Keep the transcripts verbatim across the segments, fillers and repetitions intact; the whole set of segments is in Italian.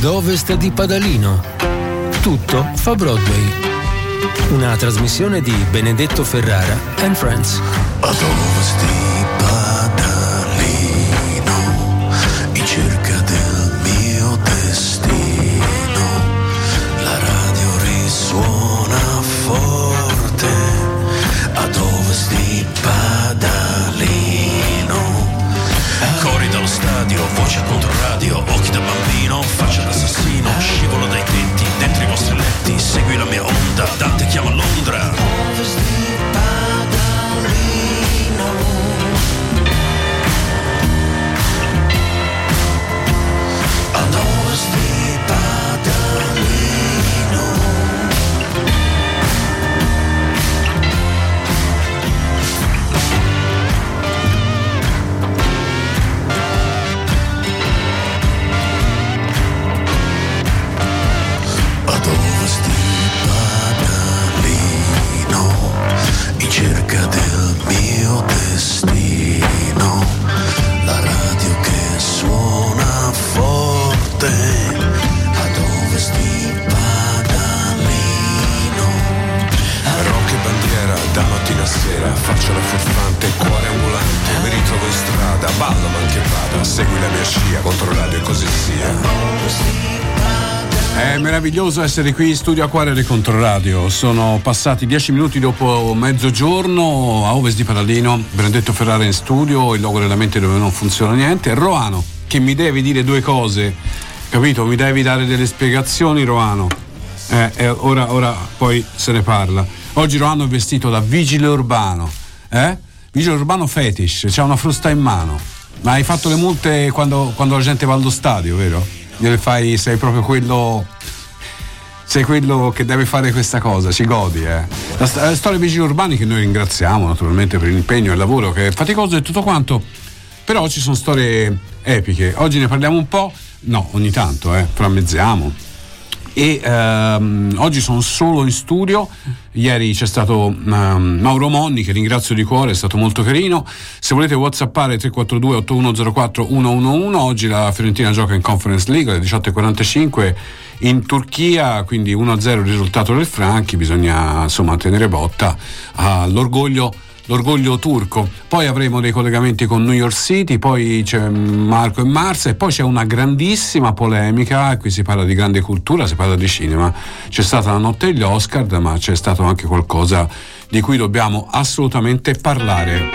Ad ovest di Padalino. Tutto fa Broadway. Una trasmissione di Benedetto Ferrara and Friends. Ad ovest di Padalino, in cerca del mio destino, la radio risuona forte. Ad ovest di Padalino, cori dallo stadio, voce contro radio, occhi da bambino, faccia d'assassino, scivolo dai tetti, dentro i vostri letti, segui la mia onda, Dante chiama Londra. Ovest di Padalino, ad ovest di Padalino. Ad ovest di Padalino, in cerca del mio destino, la radio che suona forte. Ad ovest di Padalino, rock e bandiera da mattina a sera, faccia la furfante, cuore ambulante, mi ritrovo in strada, ballo man che vada, segui la mia scia, contro radio e così sia. È meraviglioso essere qui in studio a Quarere Controradio. Sono passati dieci minuti dopo mezzogiorno. A ovest di Padalino, Benedetto Ferrara in studio, il logo della mente dove non funziona niente. Roano, che mi devi dire due cose, capito? Mi devi dare delle spiegazioni, Roano. Eh, eh, ora, ora poi se ne parla. Oggi Roano è vestito da vigile urbano, eh? Vigile urbano fetish, c'ha una frusta in mano. Ma hai fatto le multe quando, quando la gente va allo stadio, vero? Gliele fai, sei proprio quello, sei quello che deve fare questa cosa, ci godi, eh. La, st- la storia dei vigili urbani, che noi ringraziamo naturalmente per l'impegno e il lavoro, che è faticoso e tutto quanto, però ci sono storie epiche. Oggi ne parliamo un po', no, ogni tanto, eh, frammezziamo. E ehm, oggi sono solo in studio. Ieri c'è stato um, Mauro Monni, che ringrazio di cuore, è stato molto carino. Se volete whatsappare tre quattro due otto uno zero quattro uno uno uno. Oggi la Fiorentina gioca in Conference League alle diciotto e quarantacinque in Turchia, quindi uno a zero il risultato del Franchi. Bisogna insomma tenere botta all'orgoglio l'orgoglio turco. Poi avremo dei collegamenti con New York City, poi c'è Marco e Marza, e poi c'è una grandissima polemica. Qui si parla di grande cultura, si parla di cinema. C'è stata la notte degli Oscar, ma c'è stato anche qualcosa di cui dobbiamo assolutamente parlare.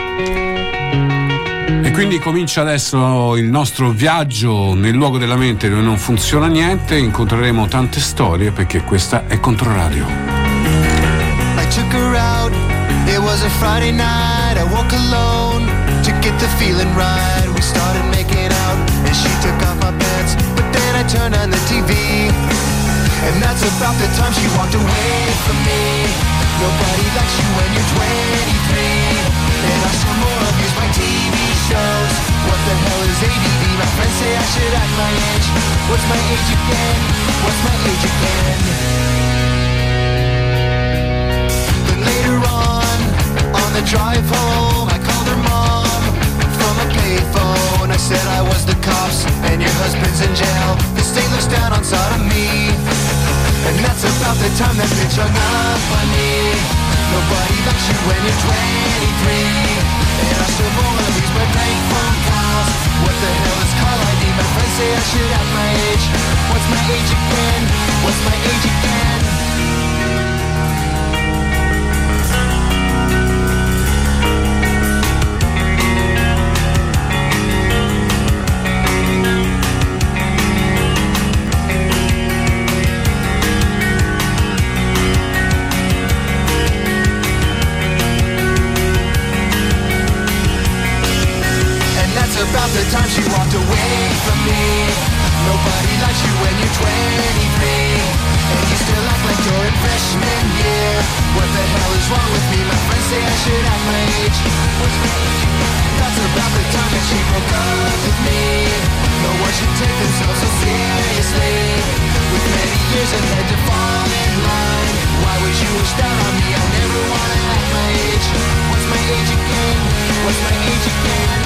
E quindi comincia adesso il nostro viaggio nel luogo della mente dove non funziona niente. Incontreremo tante storie, perché questa è Controradio. I took her out. It was a Friday night, I woke alone to get the feeling right. We started making out and she took off my pants, but then I turned on the T V, and that's about the time she walked away from me. Nobody likes you when you're twenty-three, and I saw more of these my T V shows. What the hell is A D D? My friends say I should act my age. What's my age again? What's my age again? Then later on, on the drive home, I called her mom from a payphone. I said I was the cops and your husband's in jail. The state looks down on sodomy, and that's about the time that bitch hung up on me. Nobody likes you when you're twenty-three, and I still wanna lose my bank phone calls. What the hell is call I D? My friends say I should have my age. What's my age again? What's my age again? About the time she walked away from me. Nobody likes you when you're twenty-three, and you still act like you're in freshman year. What the hell is wrong with me? My friends say I should have my age. That's about the time that she broke up with me. No one should take themselves so seriously, with many years ahead to fall in line. Why would you wish down on me? I never wanna act my age. What's my age again? What's my age again?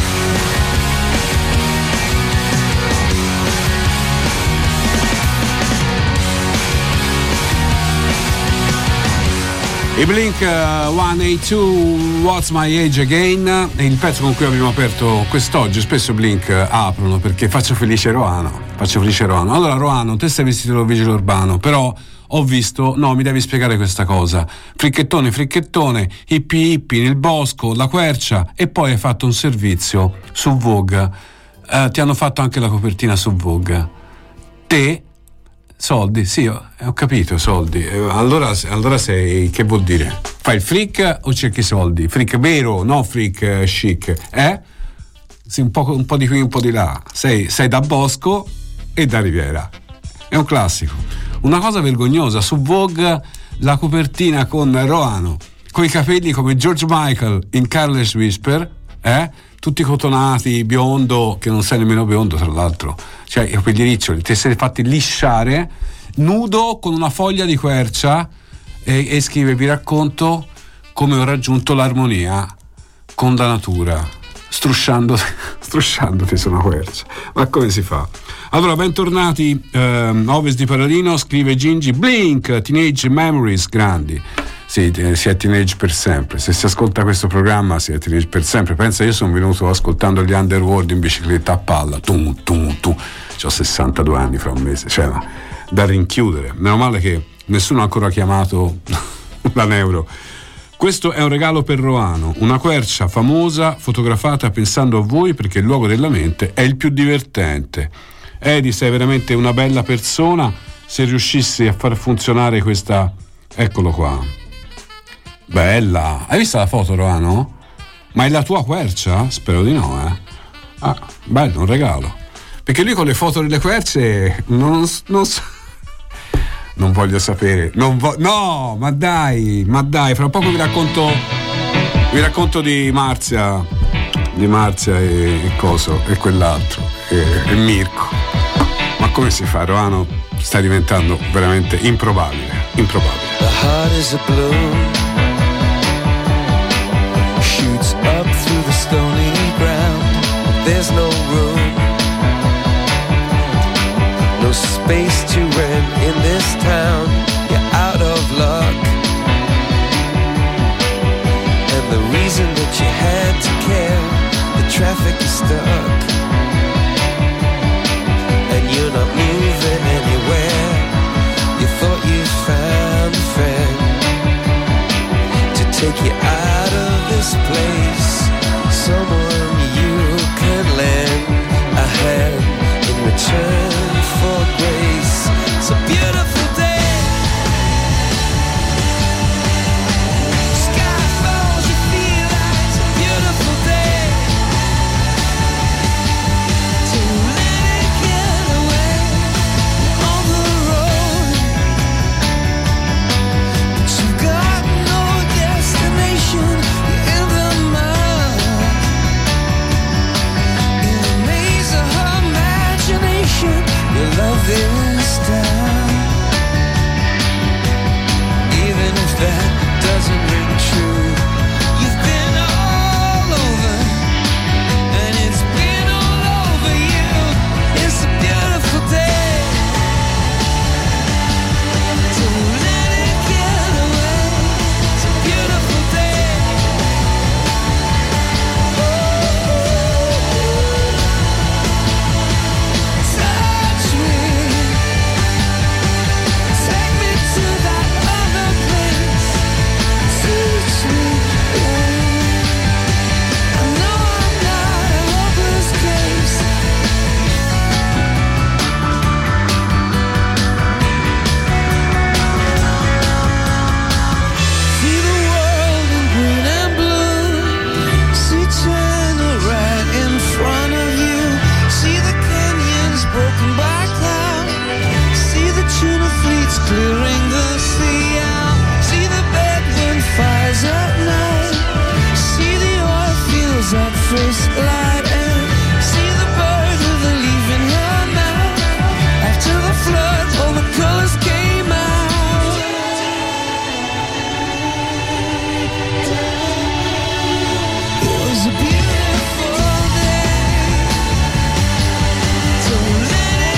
I Blink centottantadue, What's My Age Again, è il pezzo con cui abbiamo aperto quest'oggi. Spesso Blink aprono perché faccio felice Roano, faccio felice Roano. Allora Roano, te sei vestito da vigile urbano, però ho visto, no, mi devi spiegare questa cosa. Fricchettone, fricchettone, hippie hippie nel bosco, la quercia, e poi hai fatto un servizio su Vogue. Eh, ti hanno fatto anche la copertina su Vogue. Te, soldi, sì, ho, ho capito, soldi. Eh, allora, allora sei, che vuol dire? Fai il freak o cerchi soldi? Freak vero, no freak eh, chic, eh? Sì, un po', un po' di qui, un po' di là. Sei, sei da Bosco e da Riviera. È un classico. Una cosa vergognosa, su Vogue la copertina con Roano, con i capelli come George Michael in Careless Whisper, eh? Tutti cotonati, biondo, che non sei nemmeno biondo tra l'altro, cioè i capelli riccioli, ti sei fatti lisciare, nudo con una foglia di quercia e, e scrive: vi racconto come ho raggiunto l'armonia con la natura, strusciando, strusciandoti su una quercia. Ma come si fa? Allora, bentornati ehm, a Ovest di Paralino, scrive Gingi, Blink, Teenage Memories, grandi. Sì, si è teenage per sempre. Se si ascolta questo programma si è teenage per sempre. Pensa, io sono venuto ascoltando gli Underworld in bicicletta a palla, tum tum tum. C'ho sessantadue anni fra un mese, cioè, ma da rinchiudere. Meno male che nessuno ha ancora chiamato la Neuro. Questo è un regalo per Roano, una quercia famosa fotografata pensando a voi perché il luogo della mente è il più divertente. Edi, sei veramente una bella persona. Se riuscissi a far funzionare questa, eccolo qua. Bella, hai visto la foto, Roano? Ma è la tua quercia? Spero di no, eh. Ah, bello, un regalo. Perché lui con le foto delle querce non, non so. Non voglio sapere. Non vo- no, ma dai, ma dai, fra poco vi racconto. Vi racconto di Marzia. Di Marzia e, e Coso e quell'altro. E, e Mirko. Ma come si fa, Roano? Sta diventando veramente improbabile. Improbabile. The heart is a balloon, shoots up through the stony ground. There's no room, no space to rent in this town. You're out of luck, and the reason that you had to care, the traffic is stuck, and you're not moving anywhere. You thought you found a friend to take you out of this place, someone you can lend a hand in return for grace. It's a beautiful day. Sky falls, you feel like it's a beautiful day. To let it get away on the road, but you've got no destination. You're in the mud, in a maze of her imagination. Your love is down, even if that doesn't ring true. You've been all over, and it's been all over you. It's a beautiful day. So let it get away. It's a beautiful day. Touch me, take me to that other place. Teach me, I know I'm not a hopeless case. See the world in green and blue. See China right in front of you. See the canyons broken by cloud. See the tuna fleets clearing the sea out. See the bedroom fires at night. See the oil fields at first light. And see the bird with a leaf in her mouth. After the flood, all the colors came out. It was a beautiful day. So let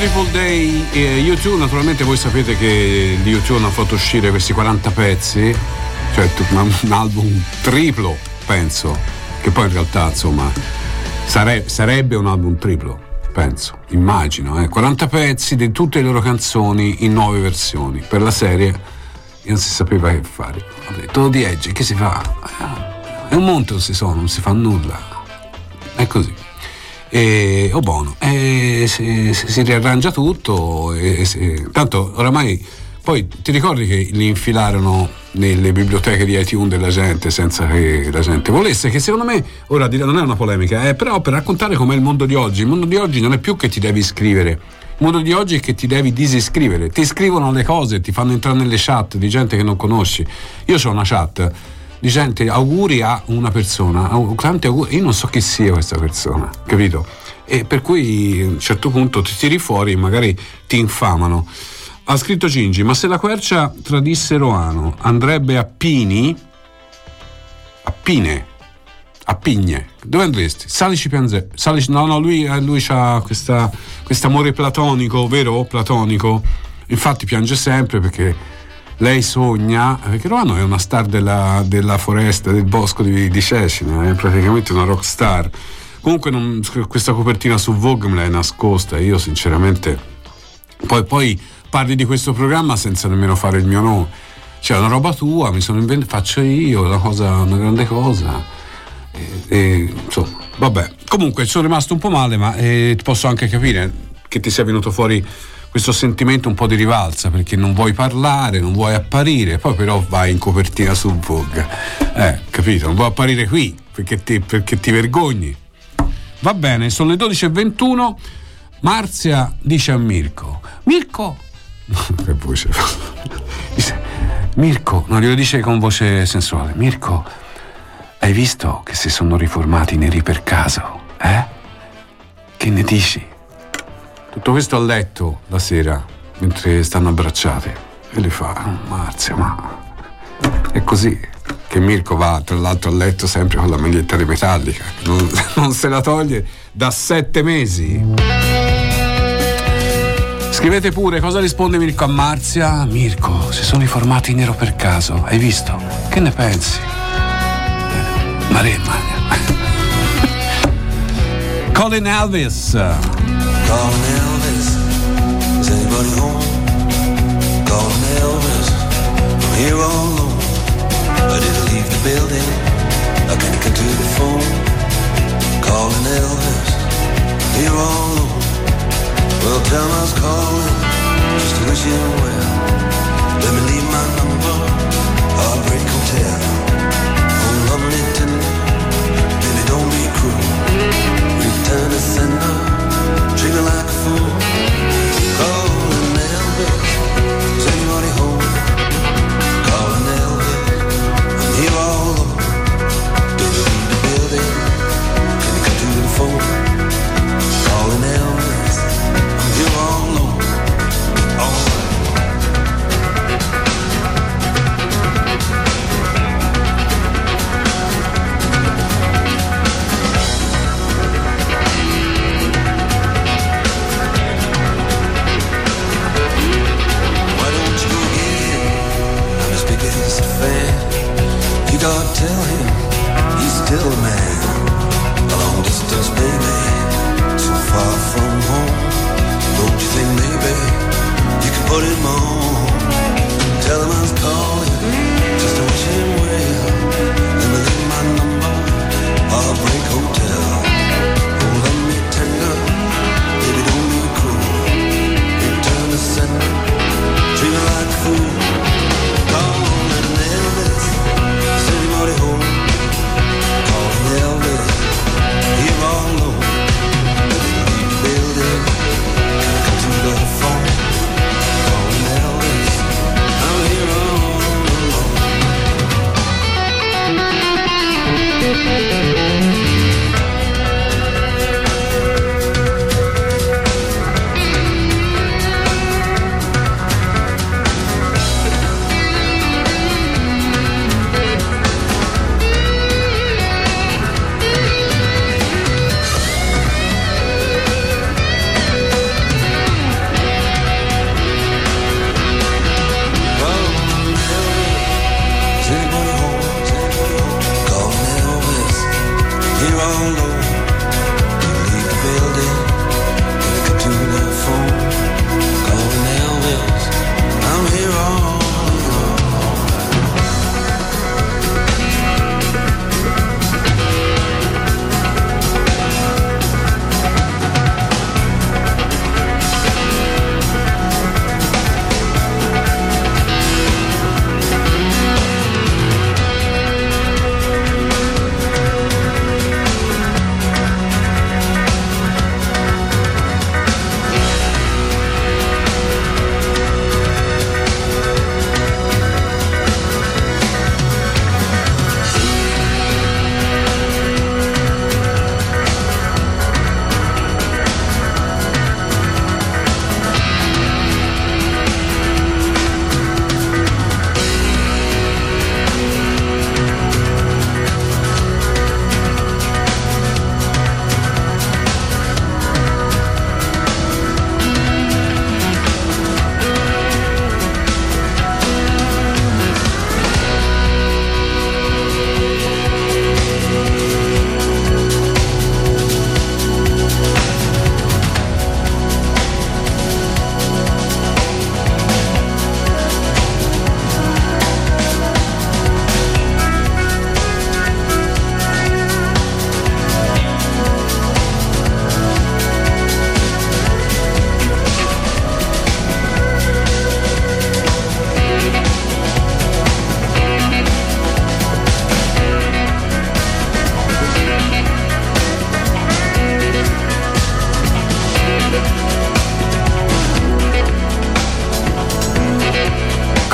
Beautiful Day, eh, U due, naturalmente voi sapete che gli U due hanno fatto uscire questi quaranta pezzi, cioè un, un album triplo, penso, che poi in realtà insomma sare, sarebbe un album triplo, penso, immagino, eh. quaranta pezzi di tutte le loro canzoni in nuove versioni, per la serie e non si sapeva che fare. Ho detto, di Edge, che si fa? È un monte, non si sono, non si fa nulla, è così. E oh buono, e si, si, si riarrangia tutto e, e, tanto oramai poi ti ricordi che li infilarono nelle biblioteche di iTunes della gente senza che la gente volesse, che secondo me ora non è una polemica, è però per raccontare com'è il mondo di oggi. Il mondo di oggi non è più che ti devi iscrivere, il mondo di oggi è che ti devi disiscrivere, ti scrivono le cose, ti fanno entrare nelle chat di gente che non conosci. Io ho una chat di gente, auguri a una persona, tanti auguri, io non so chi sia questa persona, capito? E per cui a un certo punto ti tiri fuori e magari ti infamano. Ha scritto Gingi, ma se la Quercia tradisse Roano andrebbe a Pini, a Pine, a Pigne, dove andresti? Salici Pianze, Salici, no no lui, lui ha questa amore platonico, vero? Platonico, infatti piange sempre perché lei sogna, perché Roano è una star della, della foresta, del bosco di, di Cecina, è praticamente una rock star. Comunque non, questa copertina su Vogue me l'hai nascosta, io sinceramente poi, poi parli di questo programma senza nemmeno fare il mio nome, cioè una roba tua, mi sono inventato, faccio io una cosa, una grande cosa e, e, insomma vabbè, comunque sono rimasto un po' male, ma eh, posso anche capire che ti sia venuto fuori questo sentimento un po' di rivalsa, perché non vuoi parlare, non vuoi apparire, poi però vai in copertina su Vogue, eh, capito? Non vuoi apparire qui perché ti, perché ti vergogni. Va bene, sono le dodici e ventuno. Marzia dice a Mirko, Mirko, che voce dice, Mirko, non glielo dice con voce sensuale, Mirko, hai visto che si sono riformati neri per caso, eh? Che ne dici? Tutto questo a letto la sera, mentre stanno abbracciate, e le fa, oh, Marzia, ma è così che Mirko va tra l'altro a letto sempre con la maglietta di Metallica, non, non se la toglie da sette mesi. Scrivete pure cosa risponde Mirko a Marzia. Mirko, si sono riformati nero per caso, hai visto? Che ne pensi? Maremma. Colin Elvis. Calling Elvis, is anybody home? Calling Elvis, I'm here all alone. I didn't leave the building, I can't get to the phone. Calling Elvis, I'm here all alone. Well, tell me I was calling, just to wish you well. Let me leave my number, Heartbreak Hotel. Oh, lovely tender, baby don't be cruel. Return to sender, treat me like a fool. Calling Elvis, is anybody home?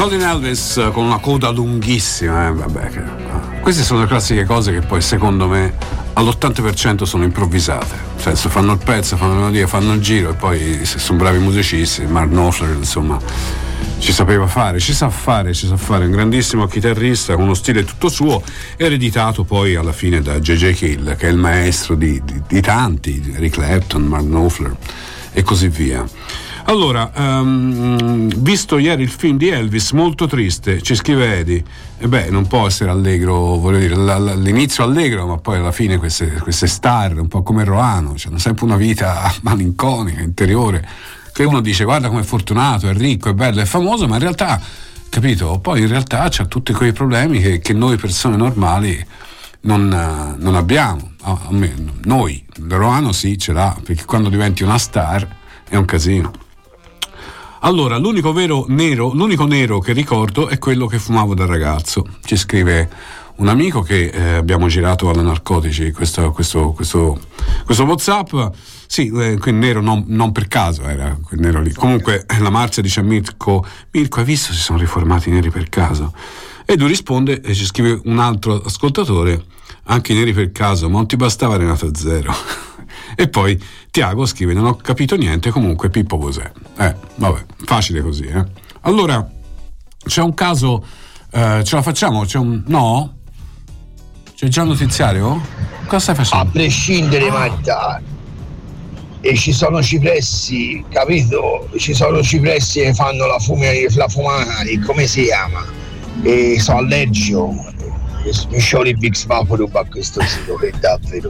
Golden Elvis con una coda lunghissima, eh, vabbè, che, no. Queste sono le classiche cose che poi secondo me all'ottanta per cento sono improvvisate, nel senso fanno il pezzo, fanno la melodia, fanno il giro e poi se sono bravi musicisti, Mark Knopfler insomma ci sapeva fare, ci sa fare, ci sa fare, un grandissimo chitarrista con uno stile tutto suo, ereditato poi alla fine da J J Cale, che è il maestro di, di, di tanti, di Eric Clapton, Mark Knopfler e così via. Allora, um, visto ieri il film di Elvis, molto triste, ci scrive Eddie, e beh, non può essere allegro, voglio dire, l'inizio allegro, ma poi alla fine queste, queste star, un po' come Roano, cioè, hanno sempre una vita malinconica, interiore, che uno dice guarda com'è fortunato, è ricco, è bello, è famoso, ma in realtà, capito, poi in realtà c'ha tutti quei problemi che, che noi persone normali non, non abbiamo. Noi, Roano sì, ce l'ha, perché quando diventi una star è un casino. Allora, l'unico vero nero, l'unico nero che ricordo è quello che fumavo da ragazzo. Ci scrive un amico che eh, abbiamo girato alla Narcotici questo, questo, questo, questo WhatsApp. Sì, eh, quel nero non, non per caso era quel nero lì. Comunque la Marzia dice a Mirko: Mirko, hai visto si sono riformati i neri per caso? E lui risponde e ci scrive un altro ascoltatore: anche i neri per caso, ma non ti bastava Renato Zero. E poi Tiago scrive: non ho capito niente, comunque Pippo cos'è? Eh, vabbè, facile così, eh. Allora, c'è un caso, eh, ce la facciamo? C'è un... no? C'è già un notiziario? Cosa stai facendo? A prescindere, Marta, e ci sono cipressi, capito? Ci sono cipressi che fanno la, fume, la fumare, come si chiama? E sono allergico. Mi sciogli Big Vaporub a questo sito, che davvero.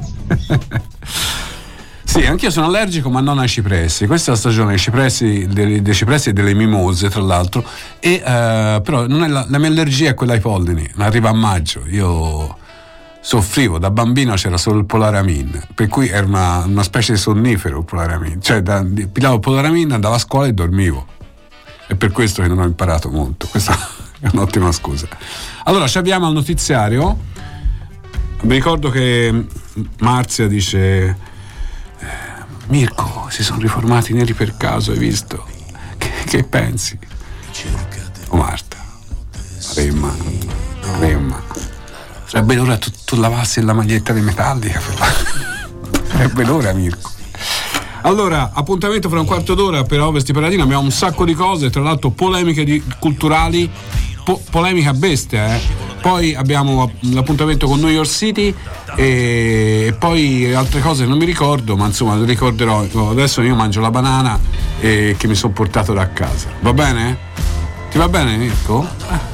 Sì, anch'io sono allergico, ma non ai cipressi. Questa è la stagione dei cipressi, dei, dei cipressi e delle mimose, tra l'altro. E uh, però non è la, la mia allergia è quella ai pollini, arriva a maggio. Io soffrivo, da bambino c'era solo il Polaramin, per cui era una, una specie di sonnifero il Polaramin. Cioè, da, pigliavo il Polaramin, andavo a scuola e dormivo. È per questo che non ho imparato molto. Questa è un'ottima scusa. Allora, ci abbiamo al notiziario. Mi ricordo che Marzia dice: Mirko, si sono riformati neri per caso, hai visto? Che, che pensi? Oh Marta, Remma, Remma, sarebbe l'ora tu, tu lavassi la maglietta di Metallica, sarebbe l'ora, Mirko. Allora, appuntamento fra un quarto d'ora per Ovest di Paradina, abbiamo un sacco di cose, tra l'altro polemiche di, culturali, po- polemica a bestia, eh. Poi abbiamo l'appuntamento con New York City e poi altre cose non mi ricordo, ma insomma le ricorderò. Adesso io mangio la banana eh, che mi sono portato da casa. Va bene? Ti va bene, Mirko? Eh.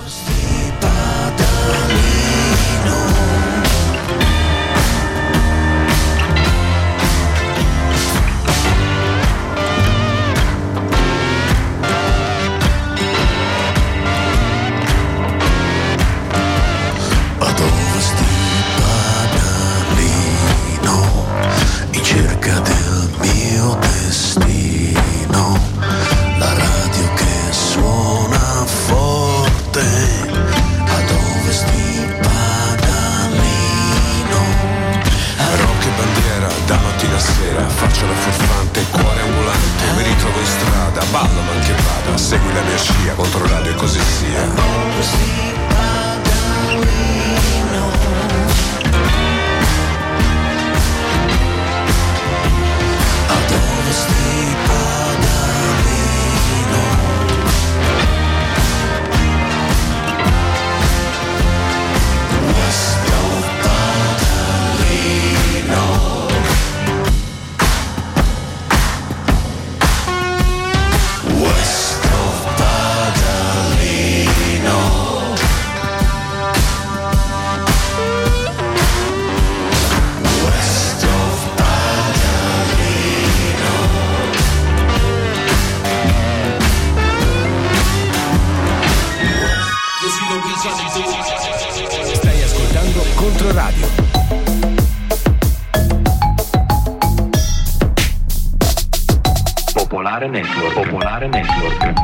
Stai ascoltando Controradio. Popolare Network. Popolare Network.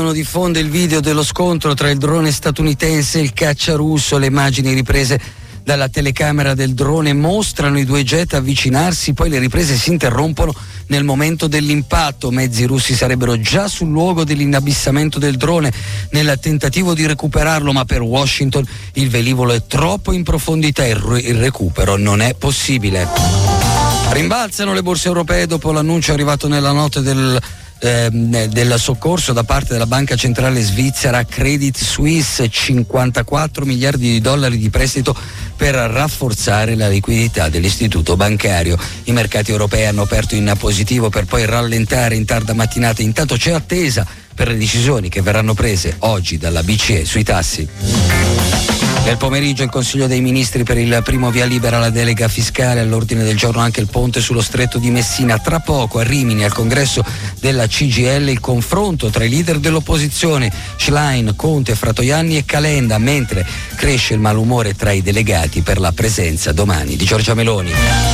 Libano diffonde il video dello scontro tra il drone statunitense e il caccia russo. Le immagini riprese dalla telecamera del drone mostrano i due jet avvicinarsi, poi le riprese si interrompono nel momento dell'impatto. Mezzi russi sarebbero già sul luogo dell'inabissamento del drone nel tentativo di recuperarlo, ma per Washington il velivolo è troppo in profondità e il recupero non è possibile. Rimbalzano le borse europee dopo l'annuncio arrivato nella notte del Eh, del soccorso da parte della banca centrale svizzera Credit Suisse, cinquantaquattro miliardi di dollari di prestito per rafforzare la liquidità dell'istituto bancario. I mercati europei hanno aperto in positivo per poi rallentare in tarda mattinata. Intanto c'è attesa per le decisioni che verranno prese oggi dalla B C E sui tassi. Nel pomeriggio il Consiglio dei Ministri per il primo via libera alla delega fiscale, all'ordine del giorno anche il ponte sullo stretto di Messina. Tra poco a Rimini al congresso della C G I L il confronto tra i leader dell'opposizione Schlein, Conte, Fratoianni e Calenda, mentre cresce il malumore tra i delegati per la presenza domani di Giorgia Meloni.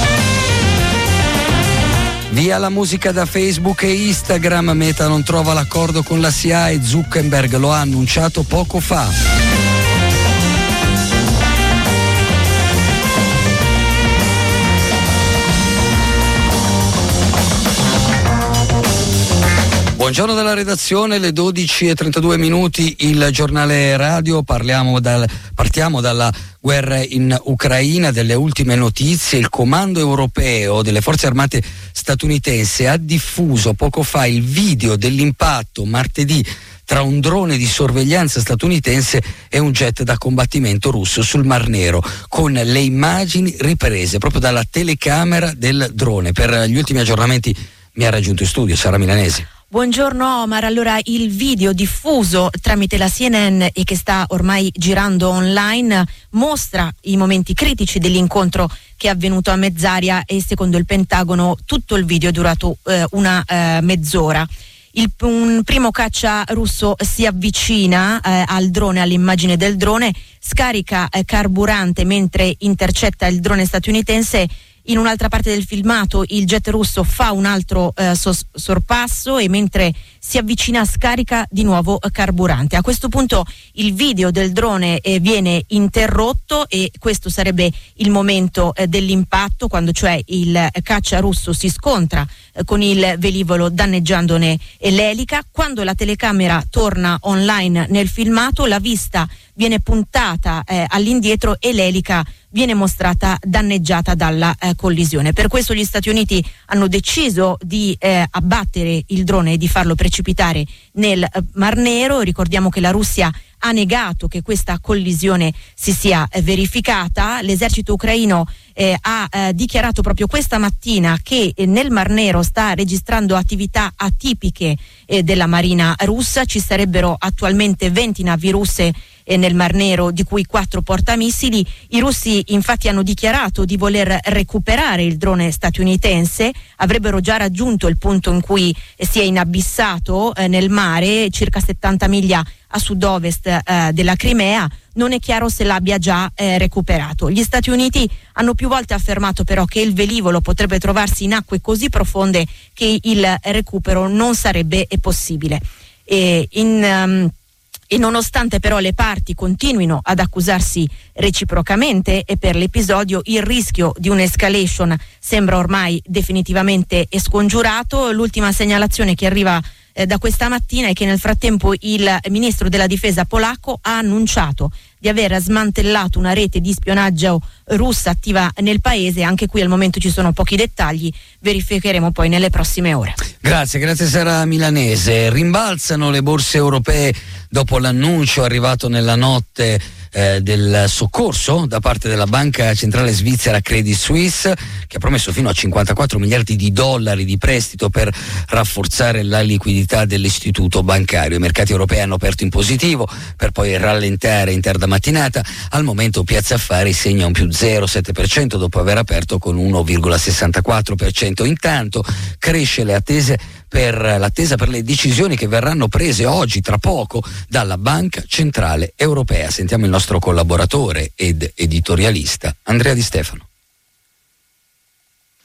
Via la musica da Facebook e Instagram, Meta non trova l'accordo con la S I A e Zuckerberg lo ha annunciato poco fa. Buongiorno dalla redazione, le dodici e trentadue minuti, il giornale radio, parliamo dal, partiamo dalla guerra in Ucraina, delle ultime notizie. Il comando europeo delle forze armate statunitense ha diffuso poco fa il video dell'impatto martedì tra un drone di sorveglianza statunitense e un jet da combattimento russo sul Mar Nero, con le immagini riprese proprio dalla telecamera del drone. Per gli ultimi aggiornamenti mi ha raggiunto in studio Sara Milanesi. Buongiorno Omar, allora il video diffuso tramite la C N N e che sta ormai girando online mostra i momenti critici dell'incontro che è avvenuto a mezz'aria e secondo il Pentagono tutto il video è durato eh, una eh, mezz'ora. Il, un primo caccia russo si avvicina eh, al drone, all'immagine del drone, scarica eh, carburante mentre intercetta il drone statunitense. In un'altra parte del filmato il jet russo fa un altro eh, sos- sorpasso e mentre si avvicina scarica di nuovo eh, carburante. A questo punto il video del drone eh, viene interrotto e questo sarebbe il momento eh, dell'impatto, quando cioè il eh, caccia russo si scontra eh, con il velivolo danneggiandone eh, l'elica. Quando la telecamera torna online nel filmato la vista viene puntata eh, all'indietro e l'elica viene mostrata danneggiata dalla eh, collisione. Per questo gli Stati Uniti hanno deciso di eh, abbattere il drone e di farlo precipitare nel eh, Mar Nero. Ricordiamo che la Russia ha negato che questa collisione si sia eh, verificata. L'esercito ucraino eh, ha eh, dichiarato proprio questa mattina che eh, nel Mar Nero sta registrando attività atipiche eh, della marina russa. Ci sarebbero attualmente venti navi russe eh, nel Mar Nero, di cui quattro portamissili. I russi infatti hanno dichiarato di voler recuperare il drone statunitense, avrebbero già raggiunto il punto in cui eh, si è inabissato eh, nel mare, circa settanta miglia a sud-ovest eh, della Crimea. Non è chiaro se l'abbia già eh, recuperato. Gli Stati Uniti hanno più volte affermato però che il velivolo potrebbe trovarsi in acque così profonde che il recupero non sarebbe possibile. E in um, E nonostante però le parti continuino ad accusarsi reciprocamente e per l'episodio, il rischio di un'escalation sembra ormai definitivamente scongiurato. L'ultima segnalazione che arriva eh, da questa mattina è che nel frattempo il ministro della difesa polacco ha annunciato di aver smantellato una rete di spionaggio russa attiva nel paese. Anche qui al momento ci sono pochi dettagli, verificheremo poi nelle prossime ore. Grazie, grazie Sara Milanese. Rimbalzano le borse europee dopo l'annuncio arrivato nella notte eh, del soccorso da parte della banca centrale svizzera Credit Suisse, che ha promesso fino a cinquantaquattro miliardi di dollari di prestito per rafforzare la liquidità dell'istituto bancario. I mercati europei hanno aperto in positivo per poi rallentare in tarda mattinata. Al momento Piazza Affari segna un più zero virgola sette per cento dopo aver aperto con uno virgola sessantaquattro per cento. Intanto cresce le attese per l'attesa per le decisioni che verranno prese oggi, tra poco, dalla Banca Centrale Europea. Sentiamo il nostro collaboratore ed editorialista Andrea Di Stefano.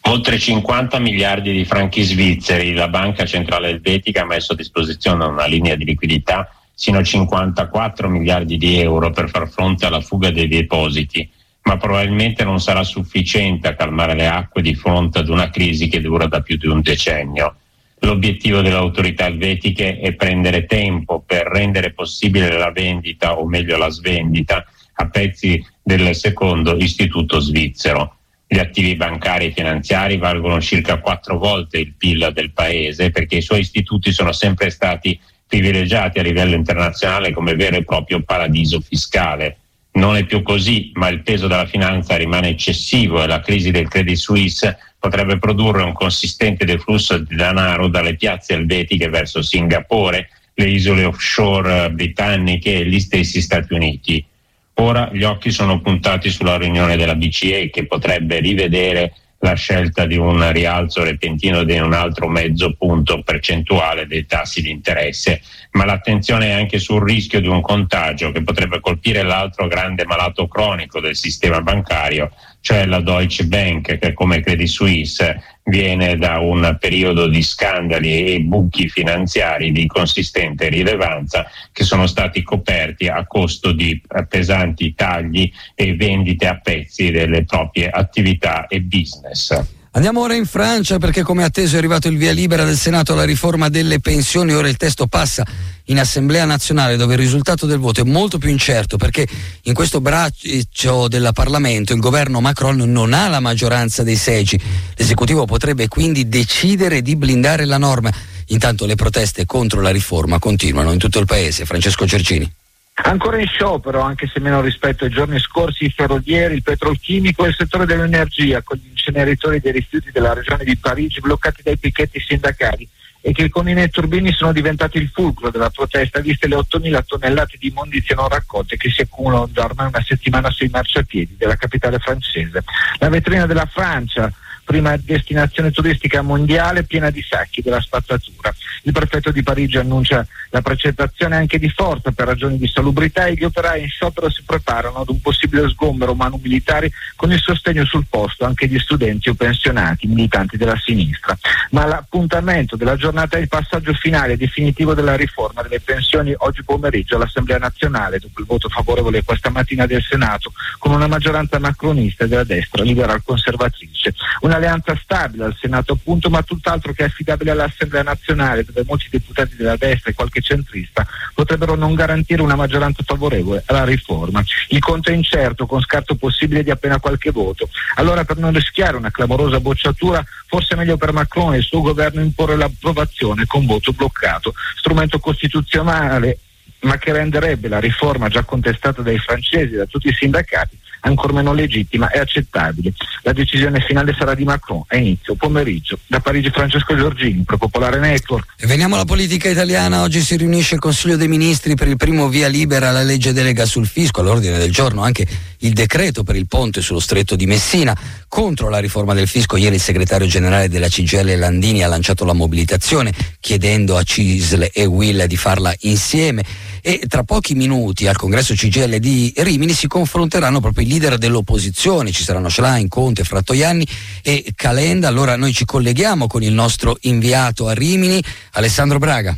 Oltre cinquanta miliardi di franchi svizzeri, la Banca Centrale Elvetica ha messo a disposizione una linea di liquidità sino a cinquantaquattro miliardi di euro per far fronte alla fuga dei depositi, ma probabilmente non sarà sufficiente a calmare le acque di fronte ad una crisi che dura da più di un decennio. L'obiettivo delle autorità elvetiche è prendere tempo per rendere possibile la vendita, o meglio la svendita, a pezzi del secondo istituto svizzero. Gli attivi bancari e finanziari valgono circa quattro volte il P I L del paese, perché i suoi istituti sono sempre stati privilegiati a livello internazionale come vero e proprio paradiso fiscale. Non è più così, ma il peso della finanza rimane eccessivo e la crisi del Credit Suisse potrebbe produrre un consistente deflusso di denaro dalle piazze elvetiche verso Singapore, le isole offshore britanniche e gli stessi Stati Uniti. Ora gli occhi sono puntati sulla riunione della B C E, che potrebbe rivedere la scelta di un rialzo repentino di un altro mezzo punto percentuale dei tassi di interesse, ma l'attenzione è anche sul rischio di un contagio che potrebbe colpire l'altro grande malato cronico del sistema bancario, cioè la Deutsche Bank, che come Credit Suisse viene da un periodo di scandali e buchi finanziari di consistente rilevanza che sono stati coperti a costo di pesanti tagli e vendite a pezzi delle proprie attività e business. Andiamo ora in Francia, perché come atteso è arrivato il via libera del Senato alla riforma delle pensioni. Ora il testo passa in Assemblea nazionale, dove il risultato del voto è molto più incerto, perché in questo braccio del Parlamento il governo Macron non ha la maggioranza dei seggi. L'esecutivo potrebbe quindi decidere di blindare la norma. Intanto le proteste contro la riforma continuano in tutto il paese. Francesco Giorgini. Ancora in sciopero, anche se meno rispetto ai giorni scorsi, i ferrovieri, il petrolchimico e il settore dell'energia, con gli inceneritori dei rifiuti della regione di Parigi bloccati dai picchetti sindacali, e che con i netturbini sono diventati il fulcro della protesta, viste le ottomila tonnellate di immondizie non raccolte che si accumulano da ormai una settimana sui marciapiedi della capitale francese. La vetrina della Francia, prima destinazione turistica mondiale, piena di sacchi della spazzatura. Il prefetto di Parigi annuncia la precettazione anche di forza per ragioni di salubrità, e gli operai in sciopero si preparano ad un possibile sgombero umano-militari, con il sostegno sul posto anche di studenti o pensionati, militanti della sinistra. Ma l'appuntamento della giornata di passaggio finale e definitivo della riforma delle pensioni oggi pomeriggio all'Assemblea nazionale, dopo il voto favorevole questa mattina del Senato, con una maggioranza macronista e della destra liberal conservatrice. Un'alleanza stabile al Senato appunto, ma tutt'altro che affidabile all'Assemblea nazionale, dove molti deputati della destra e qualche centrista potrebbero non garantire una maggioranza favorevole alla riforma. Il conto è incerto, con scarto possibile di appena qualche voto. Allora, per non rischiare una clamorosa bocciatura, forse è meglio per Macron e il suo governo imporre l'approvazione con voto bloccato, strumento costituzionale ma che renderebbe la riforma già contestata dai francesi e da tutti i sindacati ancor meno legittima e accettabile. La decisione finale sarà di Macron a inizio pomeriggio. Da Parigi Francesco Giorgini, Pro Popolare Network. E veniamo alla politica italiana. Oggi si riunisce il Consiglio dei Ministri per il primo via libera alla legge delega sul fisco. All'ordine del giorno anche il decreto per il ponte sullo stretto di Messina. Contro la riforma del fisco ieri il segretario generale della C G I L Landini ha lanciato la mobilitazione, chiedendo a C I S L e U I L di farla insieme. E tra pochi minuti al congresso C G I L di Rimini si confronteranno proprio i leader dell'opposizione. Ci saranno Schlein, Conte, Frattoianni e Calenda. Allora noi ci colleghiamo con il nostro inviato a Rimini, Alessandro Braga.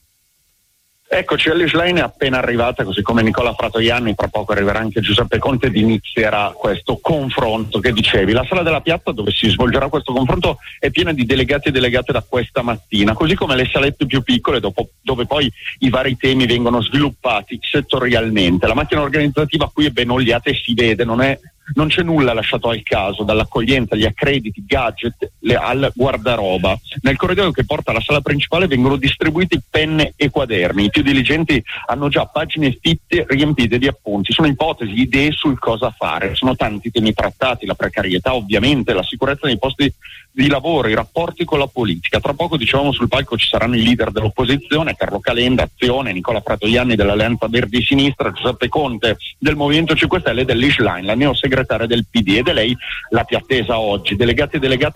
Eccoci, Ellie Schlein è appena arrivata, così come Nicola Frattoianni, tra poco arriverà anche Giuseppe Conte ed inizierà questo confronto che dicevi. La sala della piazza dove si svolgerà questo confronto è piena di delegati e delegate da questa mattina, così come le salette più piccole dopo, dove poi i vari temi vengono sviluppati settorialmente. La macchina organizzativa qui è ben oliata e si vede, non è non c'è nulla lasciato al caso, dall'accoglienza agli accrediti, gadget, le, al guardaroba. Nel corridoio che porta alla sala principale vengono distribuiti penne e quaderni. I più diligenti hanno già pagine fitte riempite di appunti. Sono ipotesi, idee sul cosa fare. Sono tanti temi trattati: la precarietà, ovviamente, la sicurezza nei posti di lavoro, i rapporti con la politica. Tra poco, dicevamo, sul palco ci saranno i leader dell'opposizione: Carlo Calenda, Azione, Nicola Frattoianni dell'Alleanza Verdi Sinistra, Giuseppe Conte del Movimento cinque Stelle e dell'Isline, la neosegretaria del P D, ed è lei la più attesa oggi. Delegati e delegate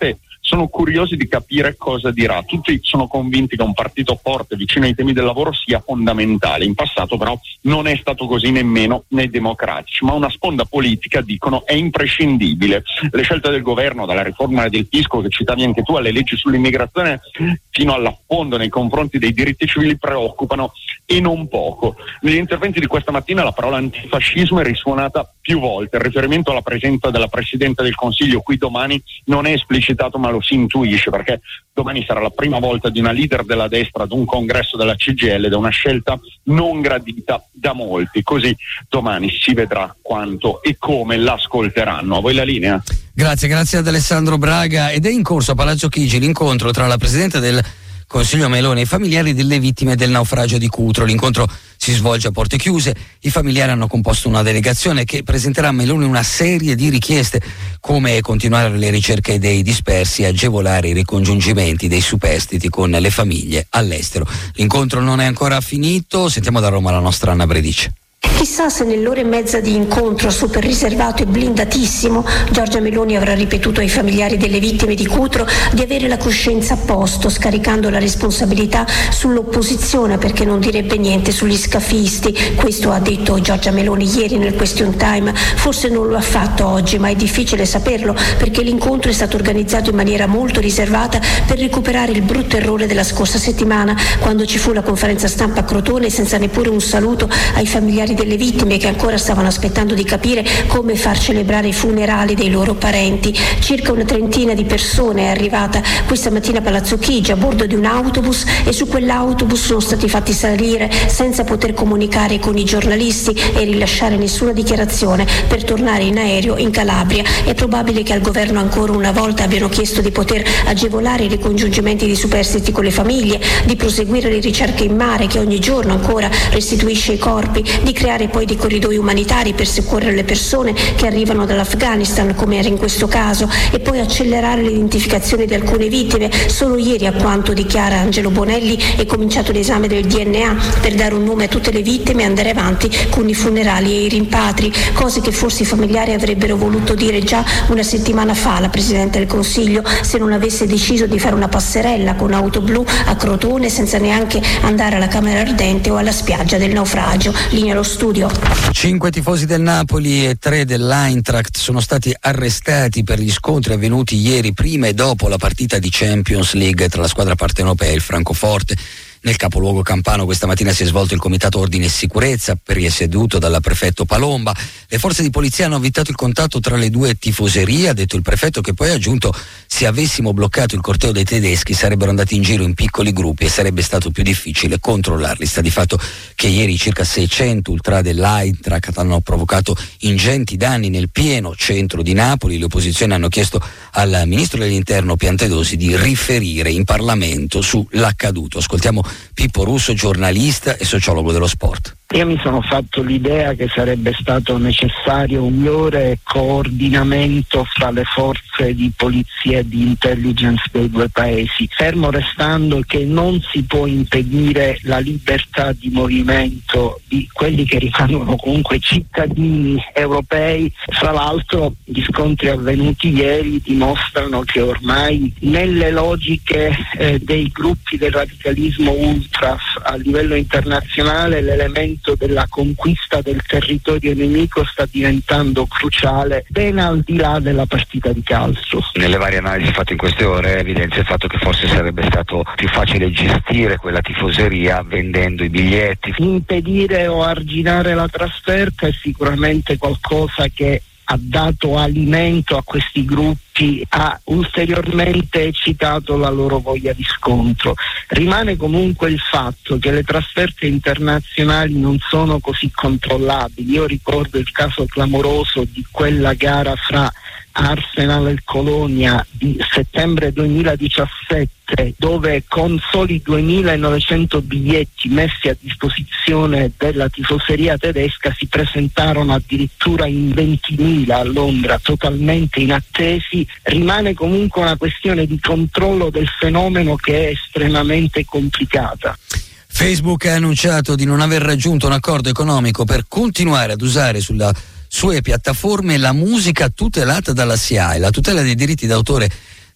sono curiosi di capire cosa dirà. Tutti sono convinti che un partito forte vicino ai temi del lavoro sia fondamentale. In passato però non è stato così nemmeno nei democratici, ma una sponda politica, dicono, è imprescindibile. Le scelte del governo, dalla riforma del fisco che citavi anche tu, alle leggi sull'immigrazione fino all'affondo nei confronti dei diritti civili, preoccupano e non poco. Negli interventi di questa mattina la parola antifascismo è risuonata più volte. Il riferimento alla presenza della Presidente del Consiglio qui domani non è esplicitato, ma lo si intuisce, perché domani sarà la prima volta di una leader della destra ad un congresso della C G I L ed è una scelta non gradita da molti. Così domani si vedrà quanto e come l'ascolteranno. A voi la linea. Grazie, grazie ad Alessandro Braga. Ed è in corso a Palazzo Chigi l'incontro tra la Presidente del Consiglio Meloni e i familiari delle vittime del naufragio di Cutro. L'incontro si svolge a porte chiuse. I familiari hanno composto una delegazione che presenterà a Meloni una serie di richieste, come continuare le ricerche dei dispersi e agevolare i ricongiungimenti dei superstiti con le famiglie all'estero. L'incontro non è ancora finito. Sentiamo da Roma la nostra Anna Bredice. Chissà se nell'ora e mezza di incontro super riservato e blindatissimo Giorgia Meloni avrà ripetuto ai familiari delle vittime di Cutro di avere la coscienza a posto, scaricando la responsabilità sull'opposizione, perché non direbbe niente sugli scafisti. Questo ha detto Giorgia Meloni ieri nel question time. Forse non lo ha fatto oggi, ma è difficile saperlo, perché l'incontro è stato organizzato in maniera molto riservata per recuperare il brutto errore della scorsa settimana, quando ci fu la conferenza stampa a Crotone senza neppure un saluto ai familiari delle vittime, che ancora stavano aspettando di capire come far celebrare i funerali dei loro parenti. Circa una trentina di persone è arrivata questa mattina a Palazzo Chigi a bordo di un autobus, e su quell'autobus sono stati fatti salire senza poter comunicare con i giornalisti e rilasciare nessuna dichiarazione per tornare in aereo in Calabria. È probabile che al governo ancora una volta abbiano chiesto di poter agevolare i ricongiungimenti di superstiti con le famiglie, di proseguire le ricerche in mare che ogni giorno ancora restituisce i corpi, di creare poi dei corridoi umanitari per soccorrere le persone che arrivano dall'Afghanistan, come era in questo caso, e poi accelerare l'identificazione di alcune vittime. Solo ieri, a quanto dichiara Angelo Bonelli, è cominciato l'esame del D N A per dare un nome a tutte le vittime e andare avanti con i funerali e i rimpatri, cose che forse i familiari avrebbero voluto dire già una settimana fa alla Presidente del Consiglio, se non avesse deciso di fare una passerella con auto blu a Crotone senza neanche andare alla Camera Ardente o alla spiaggia del naufragio. Linea allo studio. Cinque tifosi del Napoli e tre dell'Eintracht sono stati arrestati per gli scontri avvenuti ieri prima e dopo la partita di Champions League tra la squadra partenopea e il Francoforte. Nel capoluogo campano questa mattina si è svolto il Comitato Ordine e Sicurezza, presieduto dal prefetto Palomba. Le forze di polizia hanno avvitato il contatto tra le due tifoserie, ha detto il prefetto, che poi ha aggiunto: se avessimo bloccato il corteo dei tedeschi sarebbero andati in giro in piccoli gruppi e sarebbe stato più difficile controllarli. Sta di fatto che ieri circa seicento ultra dell'Eintracht hanno provocato ingenti danni nel pieno centro di Napoli. Le opposizioni hanno chiesto al ministro dell'Interno Piantedosi di riferire in Parlamento sull'accaduto. Ascoltiamo Pippo Russo, giornalista e sociologo dello sport. Io mi sono fatto l'idea che sarebbe stato necessario un migliore coordinamento fra le forze di polizia e di intelligence dei due paesi, fermo restando che non si può impedire la libertà di movimento di quelli che rimangono comunque cittadini europei. Fra l'altro gli scontri avvenuti ieri dimostrano che ormai nelle logiche eh, dei gruppi del radicalismo ultras a livello internazionale l'elemento della conquista del territorio nemico sta diventando cruciale, ben al di là della partita di calcio. Nelle varie analisi fatte in queste ore evidenzia il fatto che forse sarebbe stato più facile gestire quella tifoseria vendendo i biglietti. Impedire o arginare la trasferta è sicuramente qualcosa che ha dato alimento a questi gruppi, ha ulteriormente eccitato la loro voglia di scontro. Rimane comunque il fatto che le trasferte internazionali non sono così controllabili. Io ricordo il caso clamoroso di quella gara fra Arsenal e Colonia di settembre duemiladiciassette, dove con soli duemilanovecento biglietti messi a disposizione della tifoseria tedesca si presentarono addirittura in ventimila a Londra, totalmente inattesi. Rimane comunque una questione di controllo del fenomeno che è estremamente complicata. Facebook ha annunciato di non aver raggiunto un accordo economico per continuare ad usare sulla sue piattaforme la musica tutelata dalla S I A E. La tutela dei diritti d'autore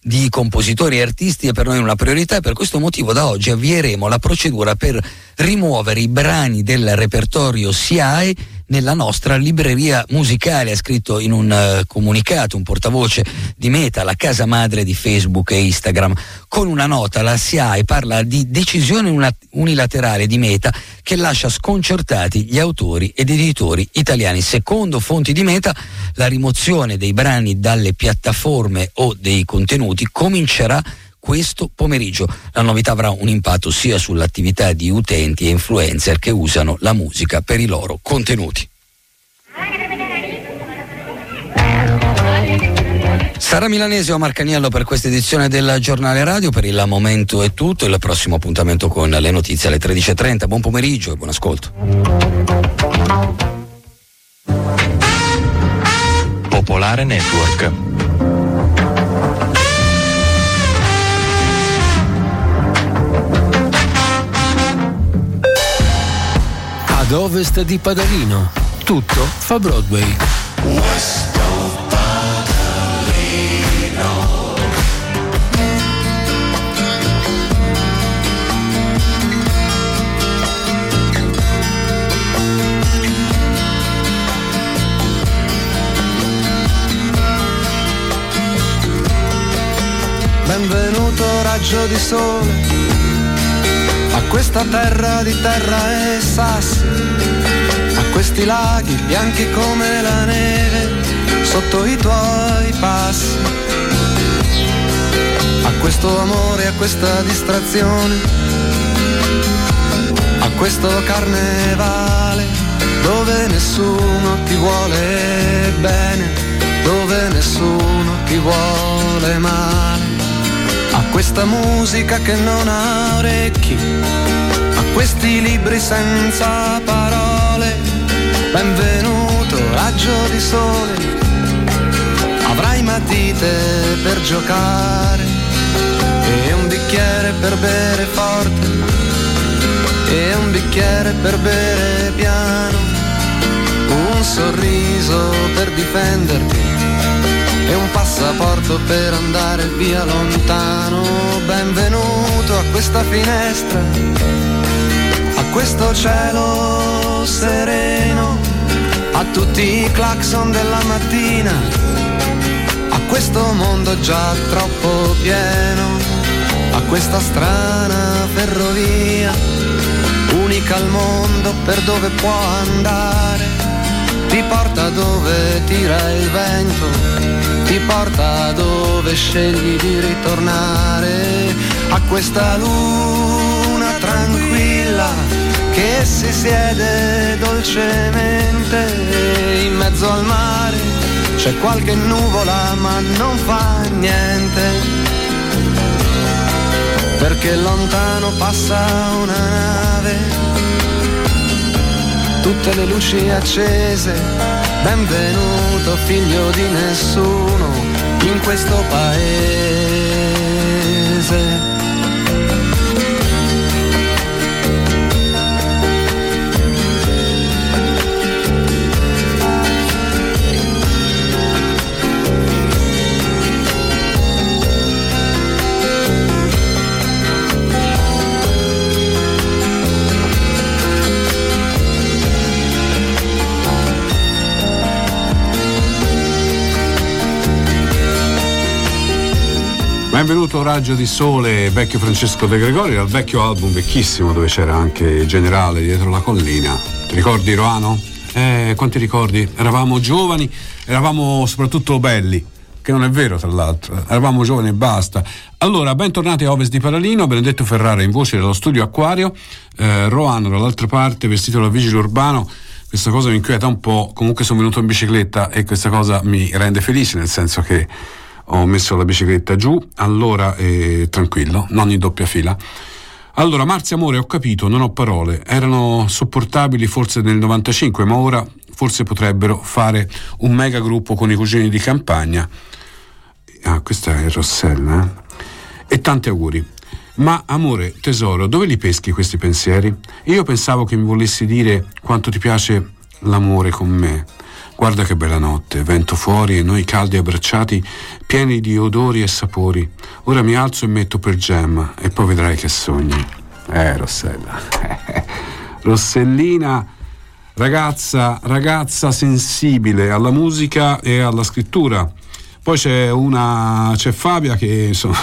di compositori e artisti è per noi una priorità e per questo motivo da oggi avvieremo la procedura per rimuovere i brani del repertorio S I A E nella nostra libreria musicale, ha scritto in un uh, comunicato un portavoce di Meta, la casa madre di Facebook e Instagram. Con una nota la S I A E parla di decisione una- unilaterale di Meta che lascia sconcertati gli autori ed editori italiani. Secondo fonti di Meta, la rimozione dei brani dalle piattaforme o dei contenuti comincerà questo pomeriggio. La novità avrà un impatto sia sull'attività di utenti e influencer che usano la musica per i loro contenuti. Sara Milanese o Marcaniello per questa edizione del Giornale Radio. Per il momento è tutto, il prossimo appuntamento con le notizie alle tredici e trenta. Buon pomeriggio e buon ascolto. Popolare Network. Ad ovest di Padalino, tutto fa Broadway. Benvenuto raggio di sole a questa terra di terra e sassi, a questi laghi bianchi come la neve sotto i tuoi passi, a questo amore, a questa distrazione, a questo carnevale dove nessuno ti vuole bene, dove nessuno ti vuole male. A questa musica che non ha orecchi, a questi libri senza parole, benvenuto raggio di sole, avrai matite per giocare e un bicchiere per bere forte e un bicchiere per bere piano, un sorriso per difenderti e un passaporto per andare via lontano. Benvenuto a questa finestra, a questo cielo sereno, a tutti i clacson della mattina, a questo mondo già troppo pieno, a questa strana ferrovia, unica al mondo per dove può andare, ti porta dove tira il vento, ti porta dove scegli di ritornare, a questa luna tranquilla che si siede dolcemente in mezzo al mare, c'è qualche nuvola ma non fa niente, perché lontano passa una nave, tutte le luci accese. Benvenuto figlio di nessuno in questo paese. Benvenuto Raggio di Sole, vecchio Francesco De Gregori, dal vecchio album vecchissimo dove c'era anche il Generale dietro la collina. Ti ricordi Roano? Eh, quanti ricordi? Eravamo giovani, eravamo soprattutto belli, che non è vero tra l'altro, eravamo giovani e basta. Allora, bentornati a Ovest di Padalino, Benedetto Ferrara in voce dello studio Acquario, eh, Roano dall'altra parte vestito da vigile urbano. Questa cosa mi inquieta un po', comunque sono venuto in bicicletta e questa cosa mi rende felice, nel senso che ho messo la bicicletta giù, allora eh, tranquillo, non in doppia fila. Allora, Marzia amore, ho capito, non ho parole, erano sopportabili forse nel novantacinque, ma ora forse potrebbero fare un mega gruppo con i cugini di campagna. Ah, questa è Rossella, eh? E tanti auguri. Ma amore, tesoro, dove li peschi questi pensieri? Io pensavo che mi volessi dire quanto ti piace l'amore con me. Guarda che bella notte, vento fuori e noi caldi abbracciati, pieni di odori e sapori. Ora mi alzo e metto per Gem e poi vedrai che sogni. Eh, Rossella. Rossellina, ragazza, ragazza sensibile alla musica e alla scrittura. Poi c'è una, c'è Fabia che insomma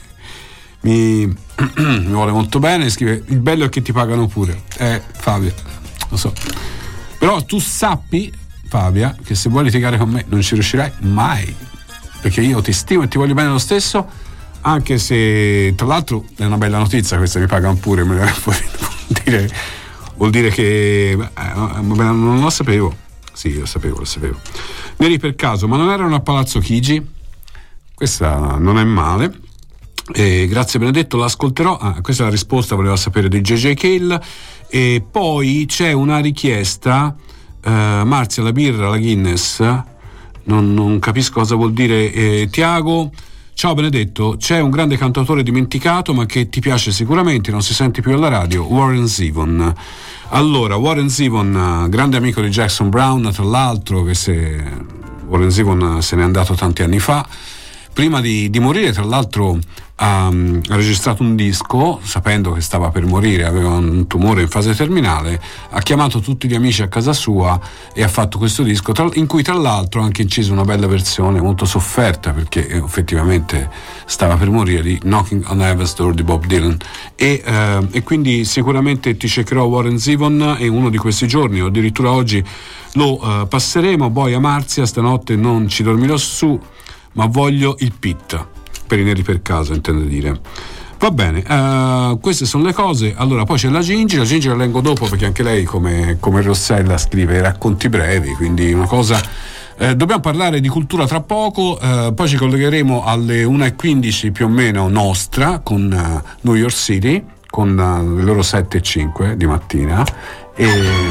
mi, mi vuole molto bene, scrive: il bello è che ti pagano pure. Eh, Fabia, lo so. Però tu sappi, Fabia, che se vuoi litigare con me non ci riuscirai mai, perché io ti stimo e ti voglio bene lo stesso, anche se tra l'altro è una bella notizia questa, mi pagano pure, me ne vuol dire, vuol dire che eh, non lo sapevo. Sì, lo sapevo, lo sapevo. Neri per caso, ma non erano a Palazzo Chigi? Questa non è male. Eh, grazie Benedetto, l'ascolterò. Ah, questa è la risposta, voleva sapere di J J Cale. E poi c'è una richiesta, eh, Marzia, la birra, la Guinness, non, non capisco cosa vuol dire. eh, Tiago, ciao Benedetto, c'è un grande cantautore dimenticato ma che ti piace sicuramente, non si sente più alla radio, Warren Zevon. Allora, Warren Zevon, grande amico di Jackson Brown, tra l'altro, che se Warren Zevon se n'è andato tanti anni fa. Prima di, di morire, tra l'altro, ha, ha registrato un disco, sapendo che stava per morire, aveva un tumore in fase terminale, ha chiamato tutti gli amici a casa sua e ha fatto questo disco, tra, in cui tra l'altro ha anche inciso una bella versione molto sofferta, perché effettivamente stava per morire, di Knocking on Heaven's Door di Bob Dylan. E, eh, e quindi sicuramente ti cercherò Warren Zevon, e uno di questi giorni, o addirittura oggi, lo eh, passeremo. Boia Marzia, stanotte non ci dormirò su, ma voglio il pit, per i neri per caso intendo dire. Va bene, uh, queste sono le cose. Allora poi c'è la Gingi, la Gingi la leggo dopo, perché anche lei come, come Rossella scrive racconti brevi, quindi una cosa. Eh, dobbiamo parlare di cultura tra poco, eh, poi ci collegheremo alle una e quindici più o meno nostra con uh, New York City, con uh, le loro sette e cinque di mattina, e,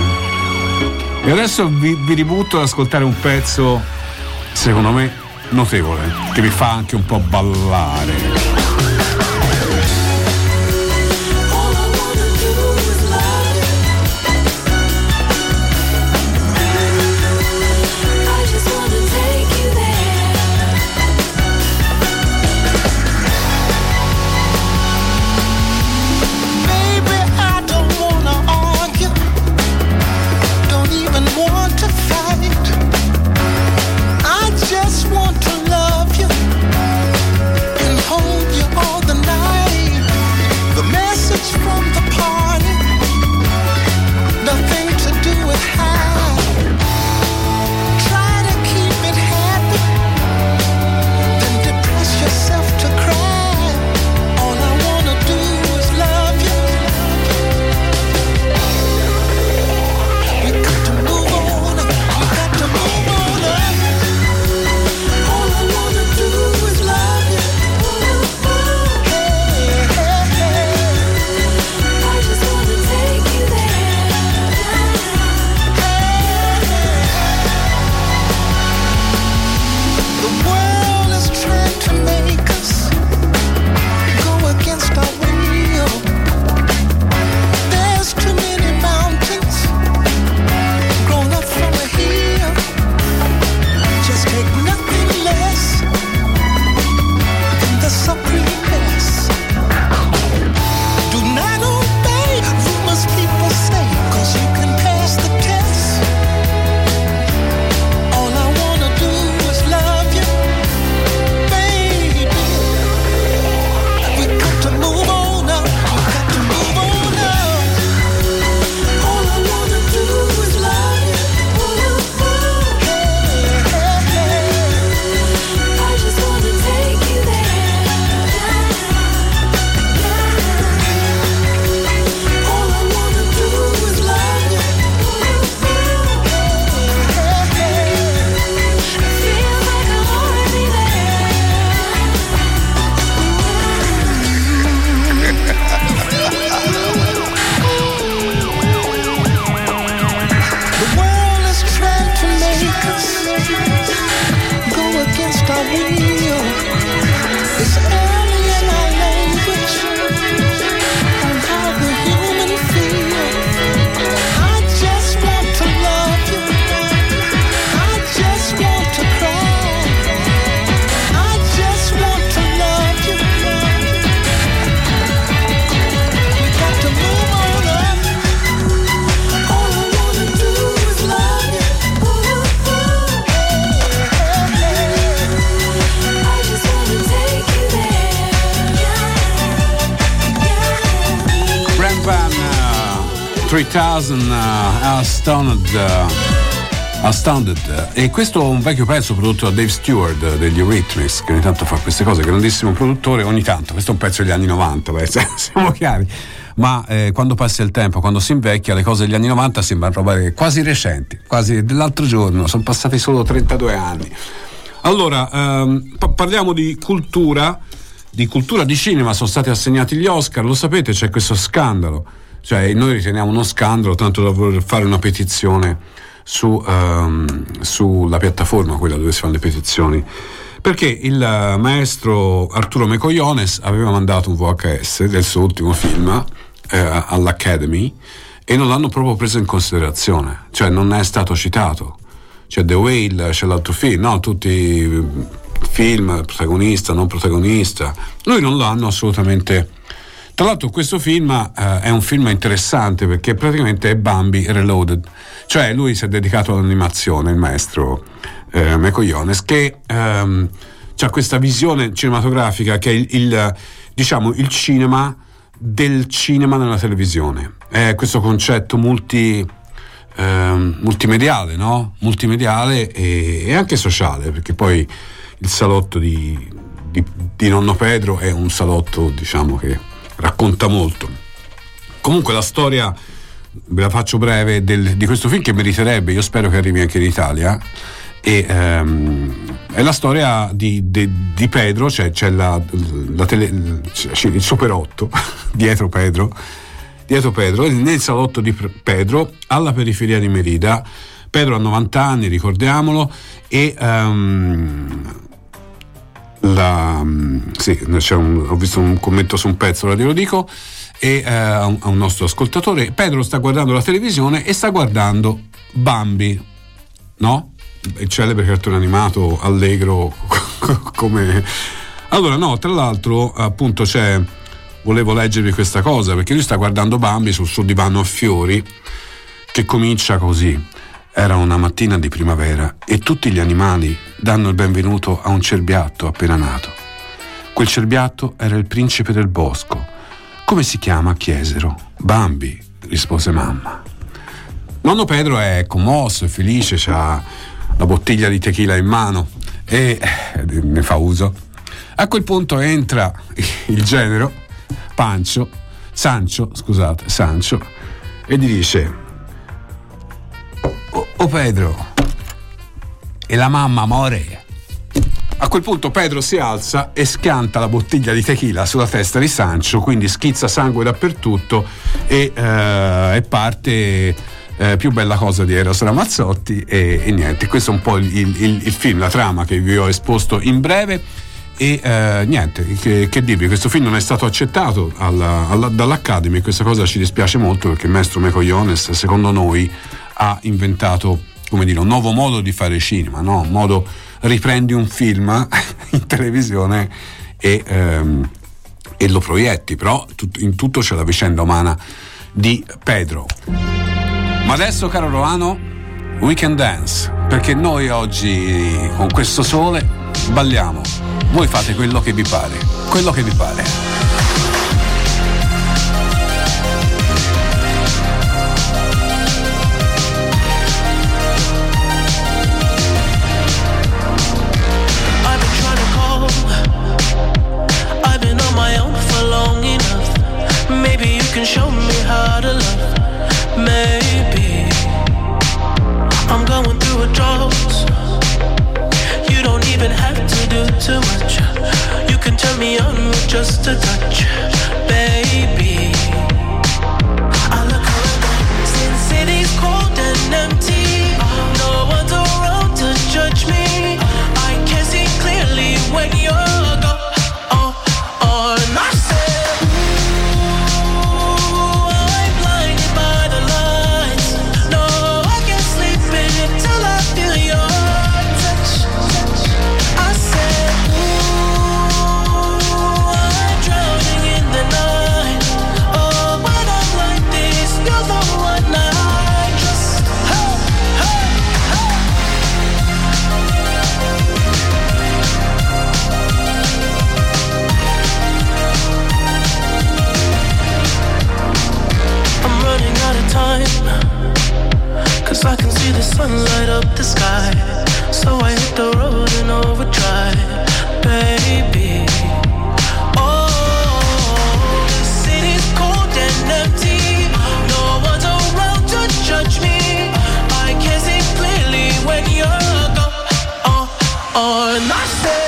e adesso vi, vi ributto ad ascoltare un pezzo secondo me notevole, che vi fa anche un po' ballare. Hold you. Thousand uh, Astounded, uh, Astounded, e questo è un vecchio pezzo prodotto da Dave Stewart degli Eurythmics, che ogni tanto fa queste cose, grandissimo produttore, ogni tanto, questo è un pezzo degli anni novanta, beh, siamo chiari, ma eh, quando passa il tempo, quando si invecchia, le cose degli anni novanta sembrano roba quasi recenti, quasi dell'altro giorno, sono passati solo trentadue anni. Allora, ehm, parliamo di cultura, di cultura di cinema, sono stati assegnati gli Oscar, lo sapete, c'è questo scandalo, cioè noi riteniamo uno scandalo tanto da voler fare una petizione su um, sulla piattaforma, quella dove si fanno le petizioni, perché il maestro Arturo Mecogliones aveva mandato un V H S del suo ultimo film eh, all'Academy e non l'hanno proprio preso in considerazione, cioè non è stato citato. C'è The Whale, c'è l'altro film, no, tutti film, protagonista, non protagonista, lui non l'hanno assolutamente. Tra l'altro questo film eh, è un film interessante perché praticamente è Bambi Reloaded, cioè lui si è dedicato all'animazione, il maestro eh, Mecogliones, che ehm, ha questa visione cinematografica che è il, il diciamo il cinema del cinema nella televisione, è questo concetto multi eh, multimediale, no? Multimediale e, e anche sociale, perché poi il salotto di, di, di Nonno Pedro è un salotto, diciamo, che racconta molto. Comunque la storia, ve la faccio breve, del, di questo film che meriterebbe, io spero che arrivi anche in Italia, e ehm, è la storia di, di, di Pedro, cioè c'è la, la tele, c'è il Super otto dietro Pedro, dietro Pedro, nel salotto di Pedro alla periferia di Merida. Pedro ha novanta anni, ricordiamolo, e um, la, sì, c'è un, ho visto un commento su un pezzo, ora te lo dico, e uh, a, un, a un nostro ascoltatore. Pedro sta guardando la televisione e sta guardando Bambi, no? Il celebre cartone animato allegro come. Allora no, tra l'altro appunto c'è, volevo leggervi questa cosa, perché lui sta guardando Bambi sul suo divano a fiori, che comincia così: era una mattina di primavera e tutti gli animali danno il benvenuto a un cerbiatto appena nato. Quel cerbiatto era il principe del bosco. Come si chiama? Chiesero. Bambi, rispose mamma. Nonno Pedro è commosso, è felice, c'ha la bottiglia di tequila in mano e ne fa uso. A quel punto entra il genero Pancio, Sancho, scusate, Sancho, e gli dice: Oh, oh Pedro, e la mamma, amore? A quel punto Pedro si alza e schianta la bottiglia di tequila sulla testa di Sancho, quindi schizza sangue dappertutto e, eh, e parte eh, più bella cosa di Eros Ramazzotti e, e niente, questo è un po' il, il, il film, la trama che vi ho esposto in breve. E eh, niente, che, che dirvi, questo film non è stato accettato alla, alla, dall'Academy e questa cosa ci dispiace molto, perché il maestro Mecogliones, secondo noi, ha inventato, come dire, un nuovo modo di fare cinema, no? Un modo, riprendi un film in televisione e, ehm, e lo proietti, però tut, in tutto c'è la vicenda umana di Pedro. Ma adesso, caro Roano, we can dance, perché noi oggi con questo sole balliamo, voi fate quello che vi pare, quello che vi pare. Can show me how to love. Maybe I'm going through a drought. You don't even have to do too much. You can turn me on with just a touch, baby. I look around since city's cold and empty. No one's around to judge me. I can see clearly when you're gone. Oh, oh, and I say in the sun light up the sky. So I hit the road in overdrive, baby. Oh, the city's cold and empty. No one's around to judge me. I can see clearly when you're gone. Oh, oh, and I said,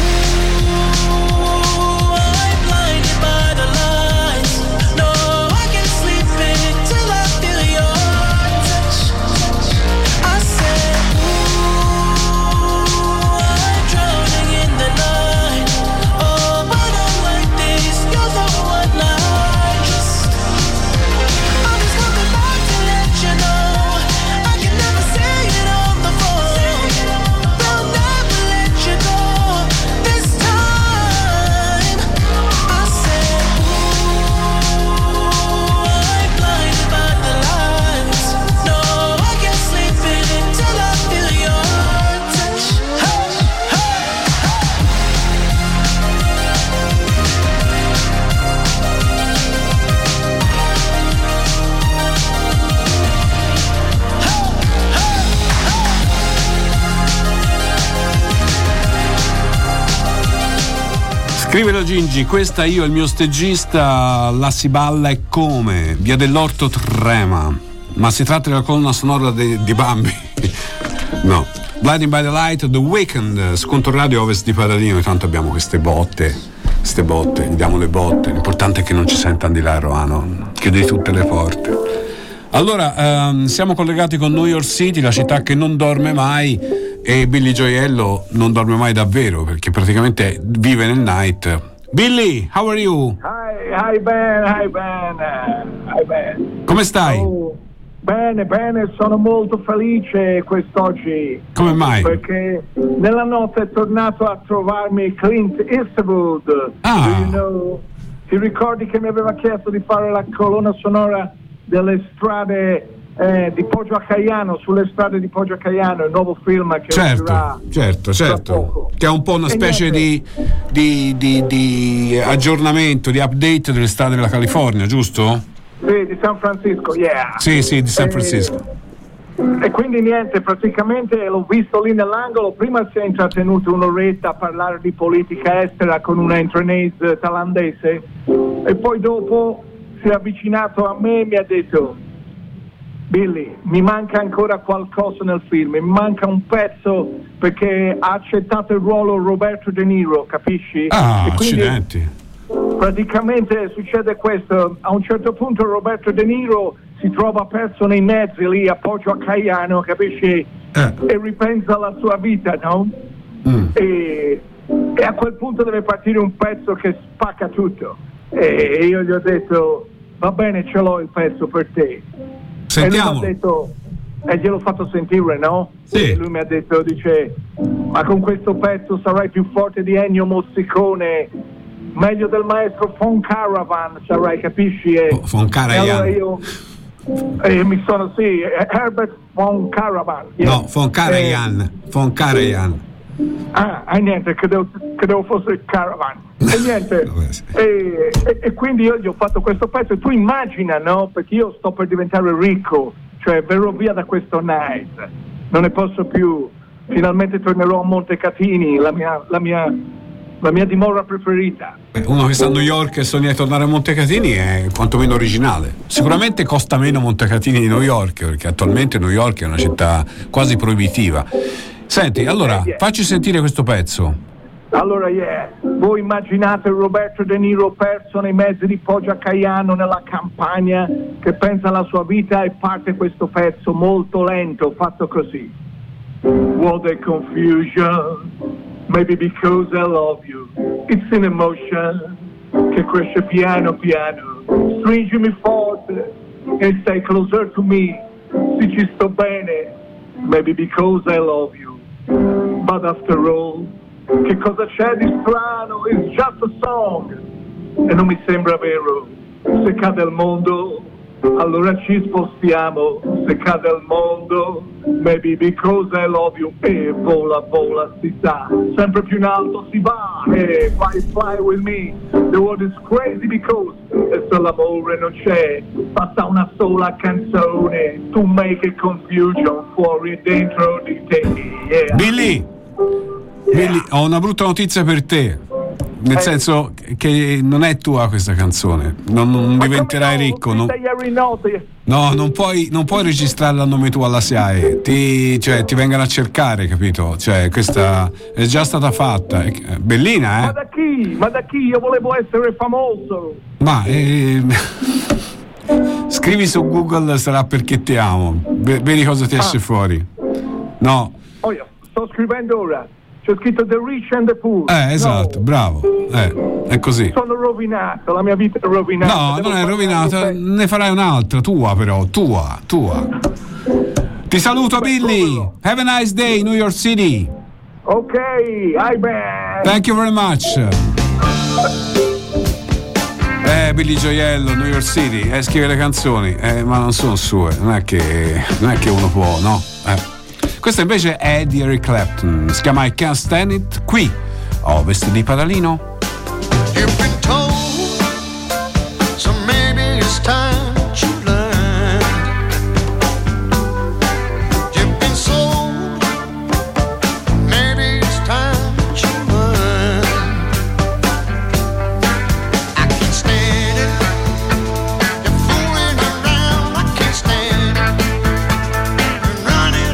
Scrive la Gingi, questa io e il mio stegista, la si balla e come, Via dell'Orto trema, ma si tratta della colonna sonora di, di Bambi. No, Blinding by the Light, The Weeknd, sconto radio Ovest di Padalino, tanto abbiamo queste botte, queste botte, gli diamo le botte, l'importante è che non ci sentano di là, Roano, chiudi tutte le porte. Allora, ehm, siamo collegati con New York City, la città che non dorme mai, e Billy Gioiello non dorme mai davvero perché praticamente vive nel night. Billy, how are you? Hi, hi Ben, hi Ben, hi Ben. Come stai? Oh, bene, bene, sono molto felice quest'oggi. Come mai? Perché nella notte è tornato a trovarmi Clint Eastwood. Ah. Do you know, ti ricordi che mi aveva chiesto di fare la colonna sonora delle strade Eh, di Poggio a Caiano, sulle strade di Poggio a Caiano, il nuovo film che certo, uscirà certo, certo, che è un po' una e specie di, di, di, di aggiornamento, di update delle strade della California, giusto? Sì, di San Francisco, yeah. Sì, sì, di San Francisco. E, e quindi niente, praticamente l'ho visto lì nell'angolo, prima si è intrattenuto un'oretta a parlare di politica estera con una intranese thailandese e poi dopo si è avvicinato a me e mi ha detto: Billy, mi manca ancora qualcosa nel film, mi manca un pezzo perché ha accettato il ruolo Roberto De Niro, capisci? Ah, e quindi accidenti. praticamente succede questo, a un certo punto Roberto De Niro si trova perso nei mezzi lì a Poggio a Caiano, capisci? Eh. E ripensa alla sua vita, no? Mm. E, e a quel punto deve partire un pezzo che spacca tutto. E io gli ho detto: va bene, ce l'ho il pezzo per te. Sentiamo. E lui mi ha detto, e gliel'ho fatto sentire, no? Sì. E lui mi ha detto, dice: ma con questo pezzo sarai più forte di Ennio Mozzicone, meglio del maestro Von Caravan, sarai, capisci? E, Von Karajan. e allora io e mi sono, sì, Herbert Von Caravan. Yeah. No, Von Karajan, eh, Von Karajan. Ah, e niente, credevo, credevo fosse Caravan. E niente, e, e, e quindi io gli ho fatto questo pezzo e tu immagina, no? Perché io sto per diventare ricco, cioè verrò via da questo night, non ne posso più, finalmente tornerò a Montecatini, la mia, la mia, la mia dimora preferita. Beh, uno che sta a New York e sogna di tornare a Montecatini è quantomeno originale. Sicuramente costa meno Montecatini di New York, perché attualmente New York è una città quasi proibitiva. Senti, allora, yeah, yeah. facci sentire questo pezzo. Allora, yeah, voi immaginate Roberto De Niro perso nei mezzi di Poggio a Caiano nella campagna, che pensa alla sua vita e parte questo pezzo molto lento, fatto così. What a confusion, maybe because I love you, it's an emotion che cresce piano piano, stringimi forte e stai closer to me, se ci sto bene, maybe because I love you, but after all, che cosa c'è di strano? It's just a song. E non mi sembra vero. Se cade il mondo, allora ci spostiamo. Se cade il mondo, maybe because I love you. E vola, vola, si sa. Sempre più in alto si va. E fly, fly with me. The world is crazy because niente sull'amore, non c'è, basta una sola canzone, to make a confusion fuori e dentro di te. Yeah. Billy, Billy, ho una brutta notizia per te. Nel senso che non è tua questa canzone, non, non diventerai ricco. Non, no, non puoi, non puoi registrarla a nome tuo alla S I A E, ti, cioè, ti vengono a cercare, capito? Cioè, questa è già stata fatta. Bellina, eh? Ma da chi? Ma da chi? Io volevo essere famoso. Ma eh, scrivi su Google sarà perché ti amo. Vedi cosa ti esce ah. fuori. No. Oh, io sto scrivendo ora. C'è scritto The Rich and the Poor. Eh, esatto, no. Bravo. Eh, è così. Sono rovinato, la mia vita è rovinata. No, Devo non è rovinata, ne farai un'altra, tua però, tua, tua. Ti saluto, Beh, Billy. Quello. Have a nice day, New York City. Ok, I bet. Thank you very much. Eh, Billy Gioiello, New York City, eh, scrive le canzoni, eh, ma non sono sue, non è che, non è che uno può, no? Eh. Questo invece è di Eric Clapton, si chiama I Can't Stand It, qui a ovest di Padalino. You've been told, so maybe it's time to learn. You've been sold, maybe it's time to learn. I can't stand it, you're fooling around, I can't stand it. You're running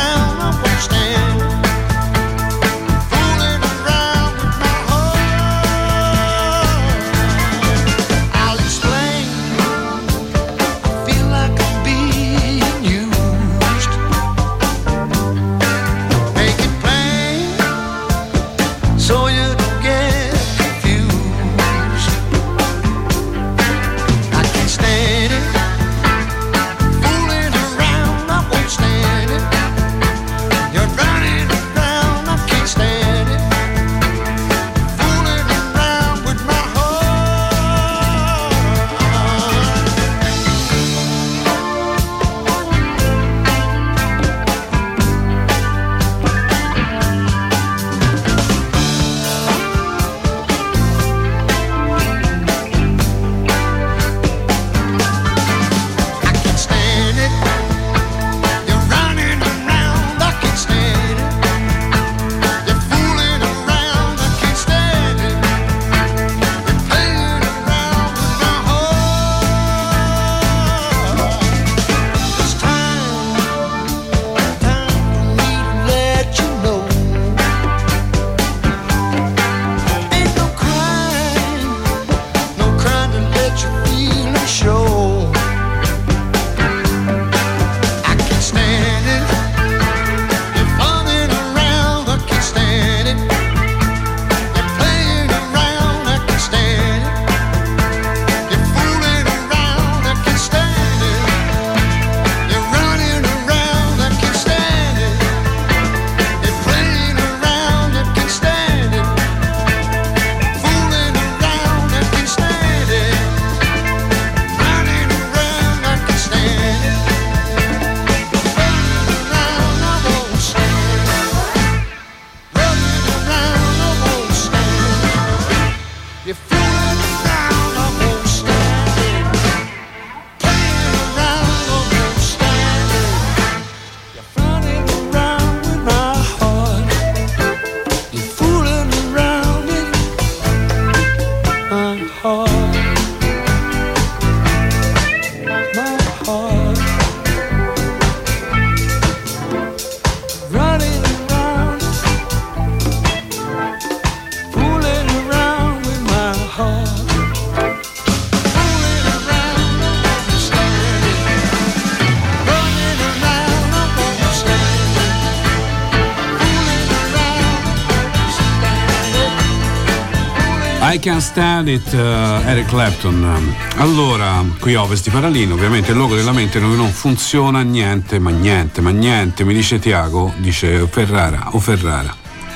I Can't Stand It, uh, Eric Clapton. Allora, qui a ovest di Paralino, ovviamente il logo della mente non funziona niente, ma niente, ma niente, mi dice Tiago, dice Ferrara o Ferrara.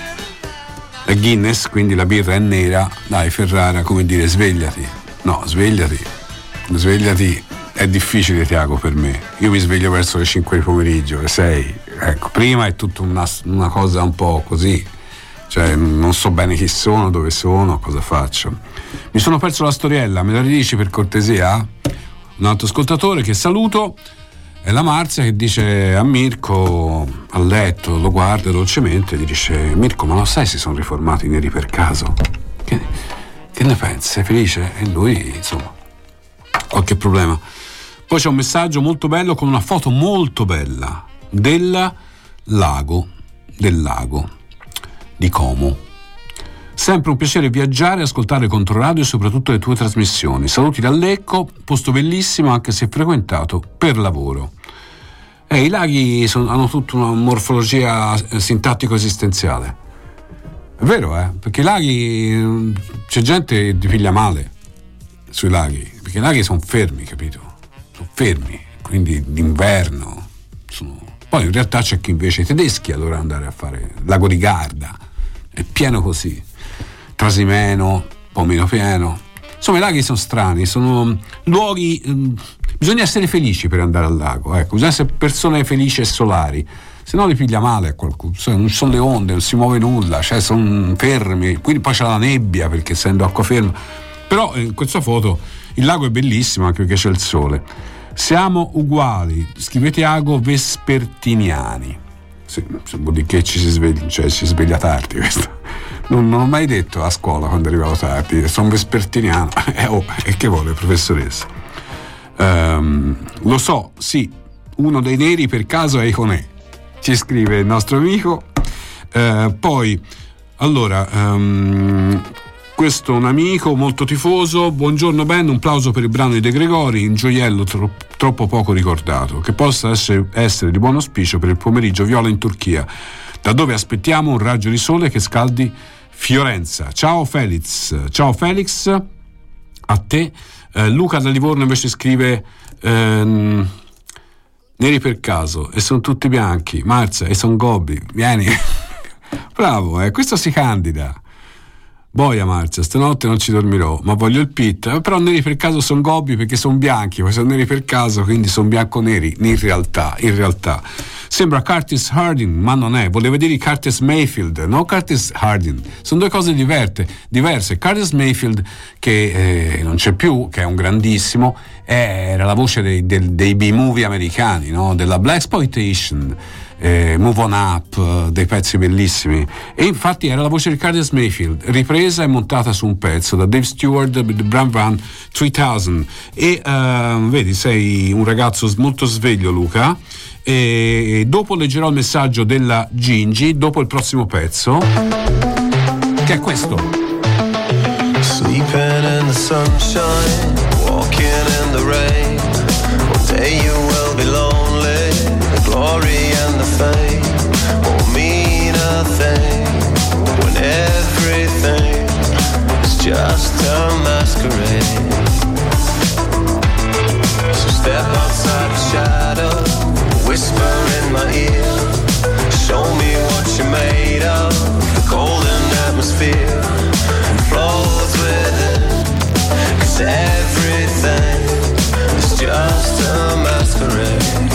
È Guinness, quindi la birra è nera, dai Ferrara, come dire svegliati. No, svegliati, svegliati, è difficile Tiago per me. Io mi sveglio verso le cinque di pomeriggio, le sei, ecco, prima è tutta una, una cosa un po' così. cioè non so bene chi sono, dove sono, cosa faccio. Mi sono perso la storiella, me la ridici per cortesia? Un altro ascoltatore che saluto è la Marzia, che dice a Mirko a letto, lo guarda dolcemente e gli dice: Mirko, ma lo sai se sono riformati i neri per caso? Che, che ne pensi? Sei felice? E lui, insomma, qualche problema. Poi c'è un messaggio molto bello con una foto molto bella del lago, del lago di Como. Sempre un piacere viaggiare e ascoltare Controradio e soprattutto le tue trasmissioni. Saluti da Lecco, posto bellissimo anche se frequentato per lavoro. E i laghi sono, hanno tutta una morfologia sintattico-esistenziale. È vero, eh? Perché i laghi, c'è gente che ti piglia male sui laghi, perché i laghi sono fermi, capito? Sono fermi, quindi d'inverno sono... Poi in realtà c'è chi invece i tedeschi allora andare a fare Lago di Garda, è pieno così. Trasimeno, un po' meno pieno. Insomma, i laghi sono strani, sono luoghi. Mh, bisogna essere felici per andare al lago, ecco, bisogna essere persone felici e solari, se no li piglia male a qualcuno. Non ci sono le onde, non si muove nulla, cioè sono fermi, quindi poi c'è la nebbia perché essendo acqua ferma. Però in questa foto il lago è bellissimo anche perché c'è il sole. Siamo uguali, scrive Tiago, vespertiniani. Sì, vuol dire che ci si sveglia, cioè ci si sveglia tardi questo. Non, non ho mai detto a scuola quando arrivavo tardi, sono vespertiniano. Eh, oh, e che vuole, professoressa? Um, lo so, sì, uno dei neri per caso è Iconè, ci scrive il nostro amico. Uh, poi, allora, um, questo è un amico molto tifoso. Buongiorno Ben, un plauso per il brano di De Gregori, un gioiello tro- troppo poco ricordato, che possa essere, essere di buon auspicio per il pomeriggio viola in Turchia, da dove aspettiamo un raggio di sole che scaldi Fiorenza. Ciao Felix, ciao Felix, a te. Eh, Luca da Livorno invece scrive ehm, neri per caso e sono tutti bianchi. Marzia, e sono gobbi, vieni. Bravo, eh, questo si candida. Boia Marzia, stanotte non ci dormirò, ma voglio il pit. Però neri per caso sono gobbi perché sono bianchi, poi sono neri per caso, quindi sono bianco-neri. In realtà, in realtà. Sembra Curtis Harding, ma non è. Voleva dire Curtis Mayfield, no Curtis Harding. Sono due cose diverse. diverse. Curtis Mayfield, che eh, non c'è più, che è un grandissimo, era la voce dei, dei, dei B-movie americani, no? Della Blaxploitation. Eh, Move On Up, dei pezzi bellissimi, e infatti era la voce di Curtis Mayfield ripresa e montata su un pezzo da Dave Stewart, The Bram Van tremila. E uh, vedi, sei un ragazzo molto sveglio, Luca, e dopo leggerò il messaggio della Gingy dopo il prossimo pezzo, che è questo. Sleeping in the sunshine, walking in the rain. One day you will be lonely. The glory and the fame won't mean a thing when everything is just a masquerade. So step outside the shadow, whisper in my ear, show me what you're made of. The golden atmosphere flows within, 'cause everything is just a masquerade.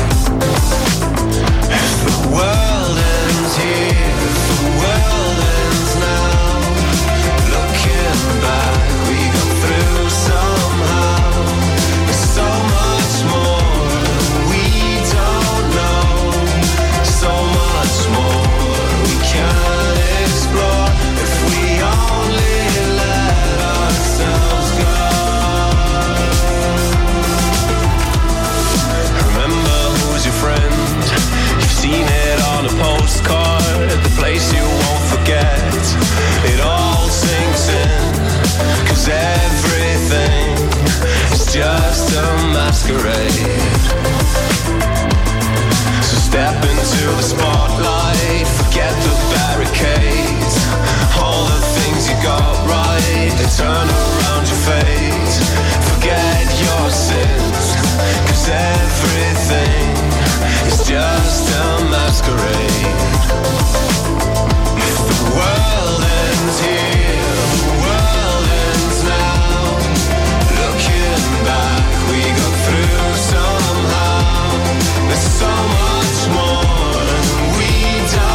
If the world ends here, if the world ends now, looking back we go through somehow. There's so much more we don't know, so much more we can explore if we only let ourselves go. Remember who's your friend? Seen it on a postcard, the place you won't forget. It all sinks in, 'cause everything is just a masquerade. So step into the spotlight, forget the barricades. All the things you got right, they turn around your fate. Forget your sins, 'cause everything is just a masquerade. If the world ends here, the world ends now. Looking back, we go through somehow. There's so much more we don't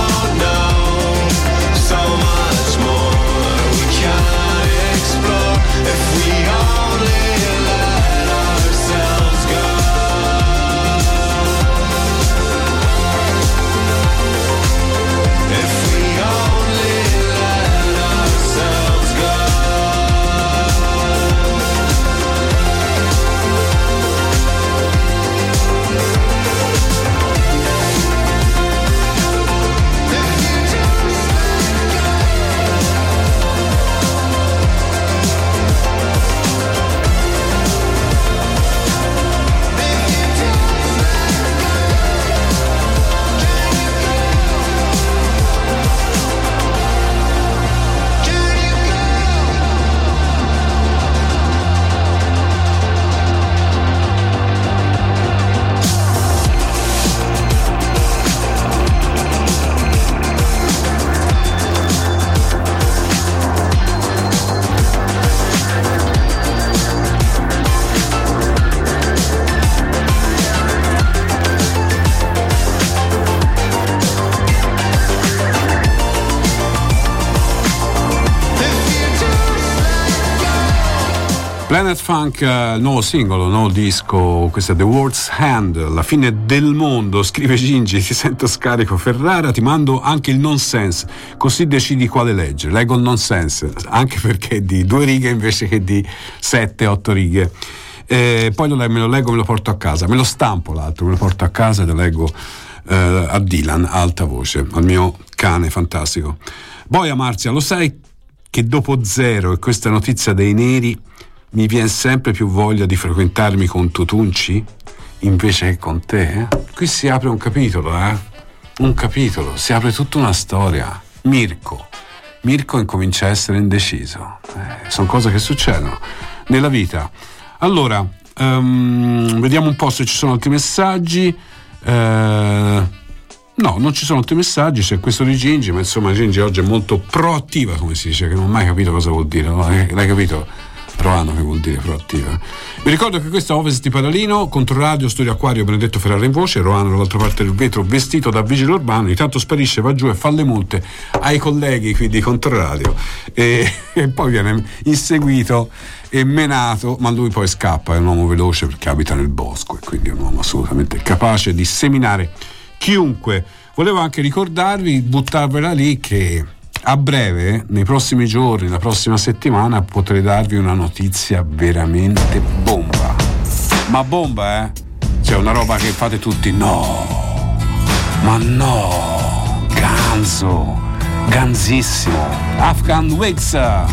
Planet Funk, uh, nuovo singolo, nuovo disco, questo è The World's Hand, la fine del mondo, scrive Gingi, ti sento scarico Ferrara, ti mando anche il nonsense, così decidi quale leggere. Leggo il nonsense, anche perché è di due righe invece che di sette, otto righe. Eh, poi lo, me lo leggo, me lo porto a casa, me lo stampo l'altro, me lo porto a casa e lo leggo eh, a Dylan, a alta voce, al mio cane fantastico. Boia Marzia, lo sai che dopo Zero e questa notizia dei neri mi viene sempre più voglia di frequentarmi con Tutunci invece che con te? Eh? Qui si apre un capitolo, eh? Un capitolo, si apre tutta una storia. Mirko. Mirko incomincia a essere indeciso. Eh, sono cose che succedono nella vita. Allora, um, vediamo un po' se ci sono altri messaggi. Uh, no, non ci sono altri messaggi, c'è questo di Gingi, ma insomma Gingi oggi è molto proattiva, come si dice, che non ho mai capito cosa vuol dire. No? L'hai capito? Trovano che vuol dire proattiva. Vi ricordo che questo è Ovest di Paralino, Controradio, Studio Acquario, Benedetto Ferrara in voce, Roano dall'altra parte del vetro vestito da vigile urbano, intanto sparisce, va giù e fa le multe ai colleghi qui di Controradio e, e poi viene inseguito e menato, ma lui poi scappa, è un uomo veloce perché abita nel bosco e quindi è un uomo assolutamente capace di seminare chiunque. Volevo anche ricordarvi, buttarvela lì, che a breve, nei prossimi giorni, la prossima settimana, potrei darvi una notizia veramente bomba. Ma bomba, eh? Cioè una roba che fate tutti, no, ma no, ganzo, ganzissimo, Afghan Wigs.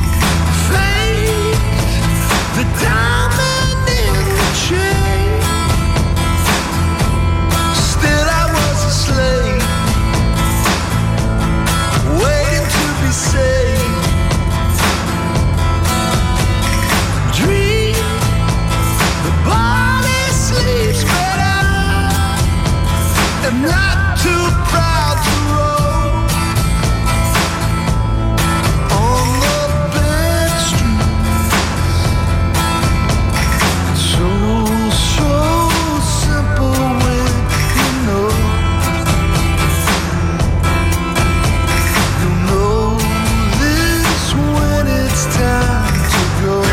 The diamond in the chain. Still I was a slave, waiting to be saved. Dream, the body sleeps, but I am not too proud to roll on the back street. So, so simple when you know, you know this when it's time to go.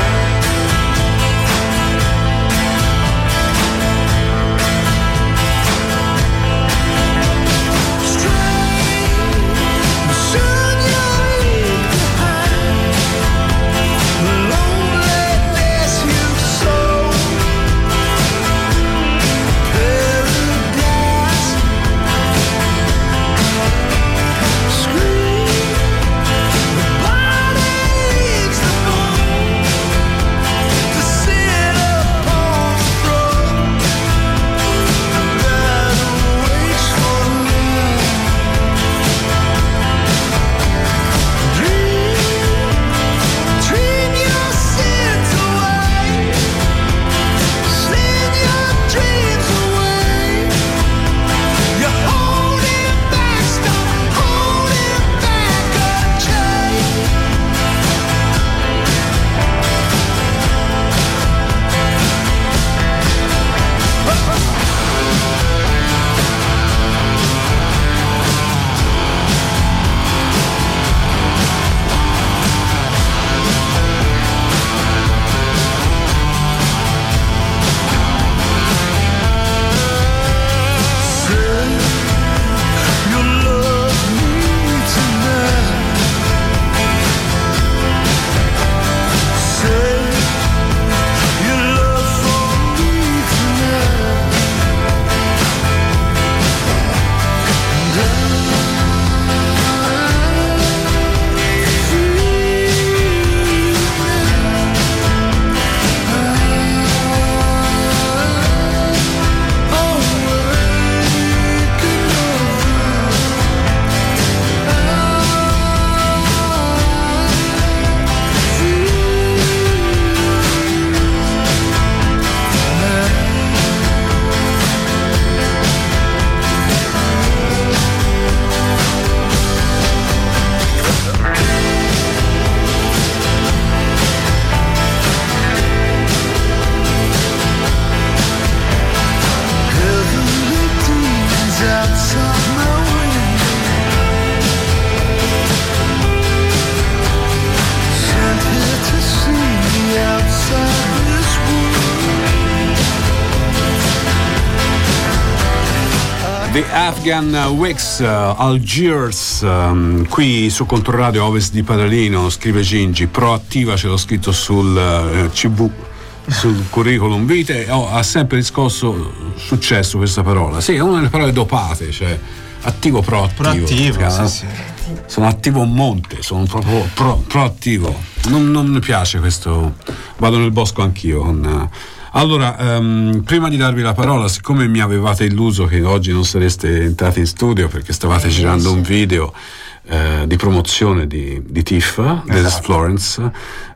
The Afghan Wigs, uh, Algiers, um, qui su Controradio Ovest di Padalino, scrive Gingi, proattiva, ce l'ho scritto sul uh, C V, sul curriculum vitae, oh, ha sempre riscosso successo questa parola. Sì, è una delle parole dopate, cioè attivo proattivo. Proattivo, sì, sì. Sono attivo a monte, sono proprio pro, proattivo. Non, non mi piace questo, vado nel bosco anch'io con... Uh, Allora, um, prima di darvi la parola, siccome mi avevate illuso che oggi non sareste entrati in studio perché stavate eh, girando sì. un video eh, di promozione di, di Tiff, esatto. This is Florence,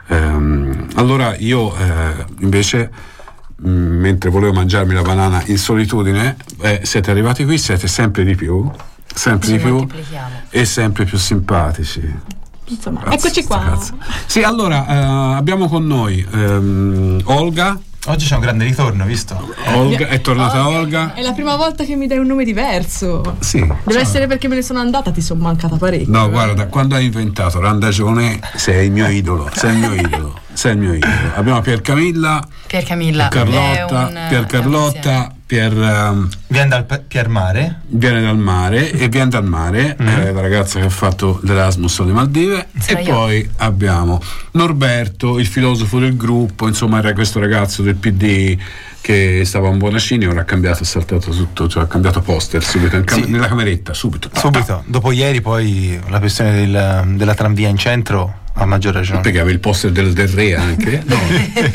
um, allora io eh, invece mh, mentre volevo mangiarmi la banana in solitudine, eh, siete arrivati qui, siete sempre di più, sempre Ci di più e sempre più simpatici. Insomma, Grazie, eccoci qua. Grazie. Sì, allora eh, abbiamo con noi um, Olga. Oggi c'è un grande ritorno, visto? Olga, è tornata Olga. È la prima volta che mi dai un nome diverso. Sì. Deve ciao. essere perché me ne sono andata, ti sono mancata parecchio. No, guarda, quando hai inventato Randagione sei il mio idolo, sei il mio idolo, sei il mio idolo. Abbiamo Pier Camilla, Pier Camilla, Carlotta, un, Pier Carlotta, Pier um, viene dal Pier Mare, viene dal mare e viene dal mare, mm. è la ragazza che ha fatto l'Erasmus alle Maldive. Sarà e io. Poi abbiamo Norberto, il filosofo del gruppo, insomma era questo ragazzo del P D che stava a un Buonacini, ora ha cambiato, ha saltato tutto, cioè ha cambiato poster subito in cam- sì. nella cameretta, subito. Subito, dopo ieri poi la questione del, della tramvia in centro, a maggior ragione. Perché aveva il poster del, del re anche? No.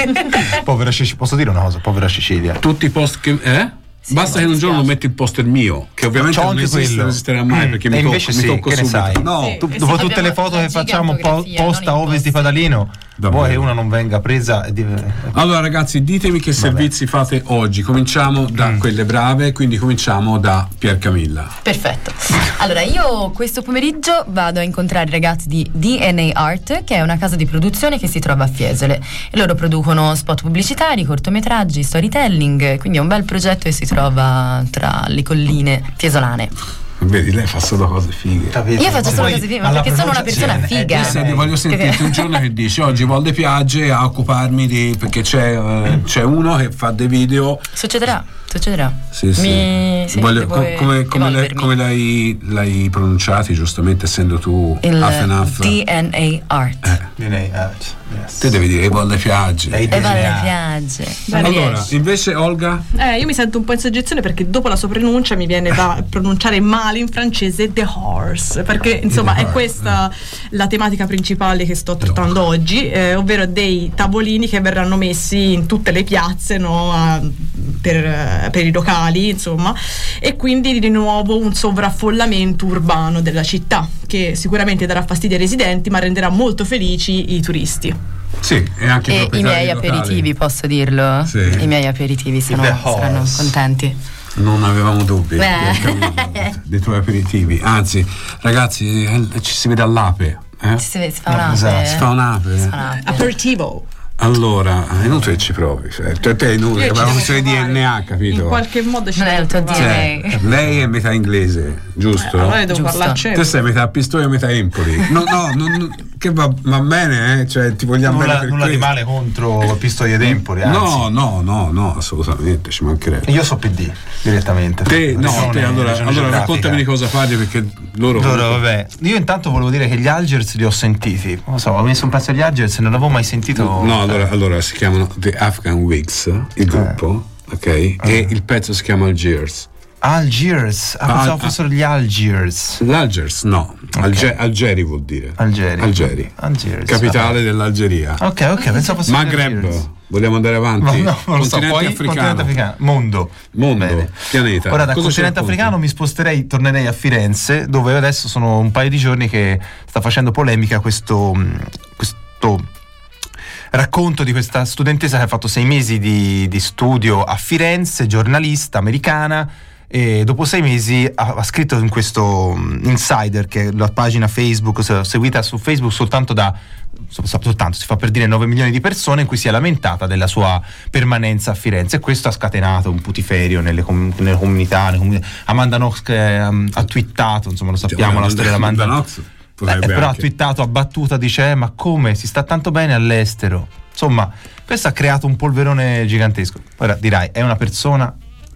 Povera Cecilia, posso dire una cosa? Povera Cecilia. Tutti i post che... Eh? Sì, basta che un giorno metti il poster mio, che ovviamente non, esiste, non esisterà mai mm. perché e mi, invece to- sì, mi tocco che ne subito. sai? No, sì, tu, dopo sì, tutte le foto che facciamo po- posta Ovest di Padalino, vuoi che una non venga presa e div- allora ragazzi, ditemi che Vabbè. servizi fate oggi. Cominciamo da mm. quelle brave, quindi cominciamo da Pier Camilla. Perfetto. Allora io questo pomeriggio vado a incontrare i ragazzi di D N A Art, che è una casa di produzione che si trova a Fiesole, e loro producono spot pubblicitari, cortometraggi, storytelling, quindi è un bel progetto che si trova tra le colline fiesolane. Vedi, lei fa solo cose fighe. Capito? Io faccio solo cose fighe, ma perché sono una persona figa. Eh, senti, voglio sentirti un giorno che dici oggi vado alle piagge a occuparmi di, perché c'è, uh, c'è uno che fa dei video. Succederà, succederà. Sì, sì. Mi, sì voglio, com- come, come, lei, come l'hai, l'hai pronunciati, giustamente essendo tu il Afenaf? D N A Art. Eh. D N A Art. Yes. Te devi dire e alle piagge. E alle piagge. Allora, invece Olga? Eh, io mi sento un po' in soggezione perché dopo la sua pronuncia mi viene da pronunciare male in francese The Horse, perché insomma è questa la tematica principale che sto trattando oggi, eh, ovvero dei tavolini che verranno messi in tutte le piazze, no, a, per, per i locali, insomma, e quindi di nuovo un sovraffollamento urbano della città che sicuramente darà fastidio ai residenti ma renderà molto felici i turisti. Sì, e anche e i miei locali. Aperitivi, posso dirlo? Sì. I miei aperitivi sono, saranno contenti. Non avevamo dubbi dei tuoi aperitivi. Anzi, ragazzi, ci si vede all'ape. Eh? Ci si, vede, si fa un'ape. Esatto. Si fa un'ape. Si fa un'ape. Aperitivo. Allora, è inutile che ci provi, cioè, te è inutile, ma non sei di D N A, capito? In qualche modo ci devo provare. Cioè, lei è metà inglese, giusto? Eh, allora devo parlarci. Te sei metà Pistoia e metà Empoli. No, no, non, che va, va bene, eh? Cioè, ti vogliamo nulla, bene per nulla questo. di male contro Pistoia ed Empoli, anzi. No, no, no, no, assolutamente, ci mancherebbe. Io so P D direttamente. Te, no, te, allora, allora raccontami di cosa parli, perché loro. Loro, vabbè. Io intanto volevo dire che gli Algiers li ho sentiti. Non lo so, ho messo un pezzo agli Algiers e non l'avevo mai sentito. No, allora, allora si chiamano The Afghan Wigs, il gruppo, eh. ok? Eh. E il pezzo si chiama Algiers. Algiers, ah, pensavo ah, fossero gli Algiers. L'Algiers, no. Okay. Alge- Algeri vuol dire. Algeri. Algeri. Algiers, capitale ah. dell'Algeria. Ok, ok, pensavo fossero Maghreb. Algiers. Vogliamo andare avanti? No, no, non lo so. Poi africano. Continente africano. Mondo. Mondo. Bene. Pianeta. Ora, dal Cosa continente africano mi sposterei, tornerei a Firenze, dove adesso sono un paio di giorni che sta facendo polemica questo. questo racconto di questa studentessa che ha fatto sei mesi di, di studio a Firenze, giornalista americana, e dopo sei mesi ha, ha scritto in questo um, Insider, che è la pagina Facebook seguita su Facebook soltanto da soltanto si fa per dire nove milioni di persone, in cui si è lamentata della sua permanenza a Firenze, e questo ha scatenato un putiferio nelle, com- nelle comunità, nelle comunità. Amanda Knox che um, ha twittato, insomma lo sappiamo, la storia di Amanda Knox. Eh, però anche. Ha twittato a battuta, dice eh, ma come si sta tanto bene all'estero, insomma questo ha creato un polverone gigantesco. Ora dirai è una persona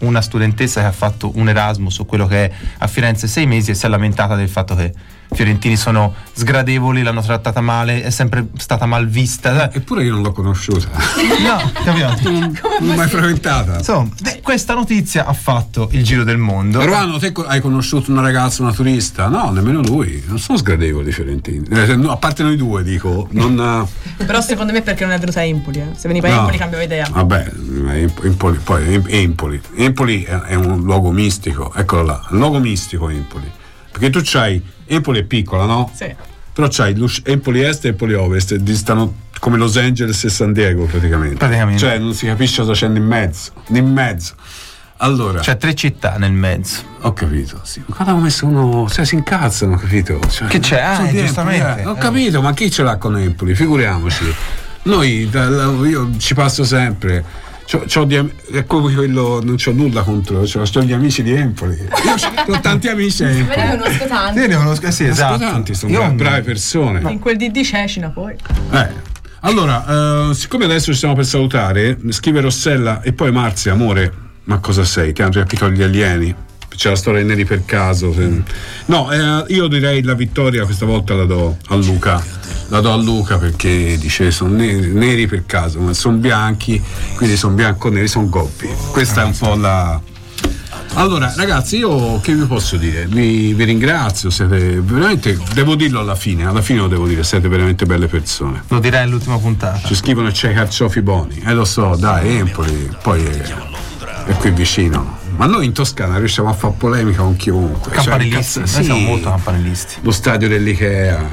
una studentessa che ha fatto un Erasmus o quello che è a Firenze sei mesi e si è lamentata del fatto che i fiorentini sono sgradevoli, l'hanno trattata male, è sempre stata mal vista. Eppure io non l'ho conosciuta. No, capito? Non l'ho mai frequentata. Insomma, questa notizia ha fatto il giro del mondo. Romano, te hai conosciuto una ragazza, una turista? No, nemmeno lui. Non sono sgradevoli i fiorentini. Eh, no, a parte noi due, dico. Non... Però secondo me perché non è venuta a Empoli. Eh. Se veniva a No. Empoli cambiava idea. Vabbè, Empoli, poi Empoli. Empoli è, è un luogo mistico. Eccolo là, un luogo mistico Empoli. Perché tu c'hai, Empoli è piccola, no? Sì. Però c'hai Empoli Est e Empoli Ovest, distano come Los Angeles e San Diego praticamente. Praticamente. Cioè non si capisce cosa c'è in mezzo. In mezzo. Allora. C'è tre città nel mezzo. Ho capito, sì. Guarda come sono. Cioè si incazzano, capito? Cioè, Che c'è? Ah, sono di giustamente. Empoli, eh. Ho capito, ma chi ce l'ha con Empoli? Figuriamoci. Noi, da- da- io ci passo sempre. C'ho, c'ho di, è come quello, non c'ho nulla contro, c'ho, c'ho gli amici di Empoli. Io c'ho, ho tanti amici a Me Empoli. ne conosco tanti. Io ne conosco, sì, Conosco esatto. tanti, sono Io bra- non- brave persone. In quel di di Cecina poi. Eh. Allora, eh, siccome adesso ci stiamo per salutare, scrive Rossella e poi Marzia, amore, ma cosa sei? Ti hanno riempito gli alieni? C'è la storia dei neri per caso. se- No, eh, io direi la vittoria questa volta la do a Luca. La do a Luca perché dice sono neri, neri per caso, ma sono bianchi, quindi sono bianco-neri, sono gobbi. Questa è un po' la. Allora, ragazzi, io che vi posso dire? Vi, vi ringrazio, siete veramente, devo dirlo alla fine, alla fine lo devo dire, siete veramente belle persone. Lo direi all'ultima puntata. Ci scrivono c'è i carciofi buoni, eh lo so, dai, Empoli, poi è, è qui vicino. Ma noi in Toscana riusciamo a fare polemica con chiunque. Campanilisti, Cioè, noi siamo molto campanilisti. Lo stadio dell'Ikea.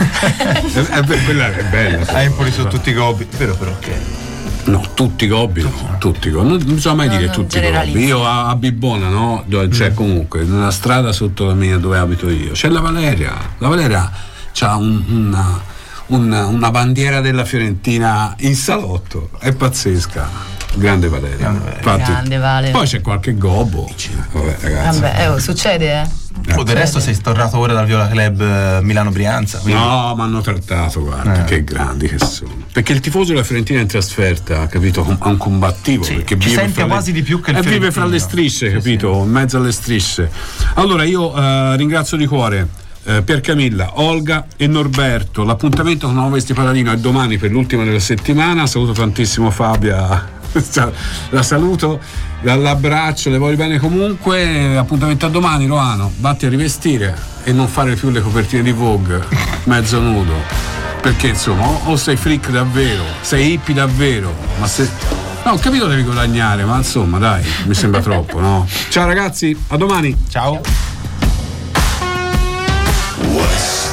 è, è, quella è bella. A Empoli sono tutti gobbi, vero però che. No, tutti gobbi, no, tutti gobbi. Non, non bisogna mai No, dire no, tutti generalizzi. gobbi. Io a, a Bibbona, no? Dove c'è comunque, nella strada sotto la mia dove abito io, c'è la Valeria. La Valeria c'ha un, una, una, una bandiera della Fiorentina in salotto. È pazzesca. Grande Valeria. Infatti, Grande Vale. poi c'è qualche gobbo. Vabbè, ragazzi. Vabbè, eh, oh, succede, eh. O del resto sei stornato ora dal Viola Club eh, Milano-Brianza. quindi- No, mi hanno trattato, guarda, Eh. che grandi che sono. Perché il tifoso della Fiorentina in trasferta, capito, è un combattivo. perché ci vive sente fra le- quasi di più che il eh, vive fiorentino. fra le strisce, capito? In mezzo alle strisce. Allora io eh, ringrazio di cuore eh, Pier Camilla, Olga e Norberto. L'appuntamento con Ovesti Paladino è domani per l'ultima della settimana. Saluto tantissimo Fabia. La saluto, l'abbraccio, le voglio bene comunque. Appuntamento a domani, Roano. Vatti a rivestire e non fare più le copertine di Vogue mezzo nudo, perché insomma o, o sei freak davvero, sei hippie davvero, ma se no, ho capito devi guadagnare, ma insomma dai, mi sembra troppo, no? Ciao ragazzi, a domani. Ciao. West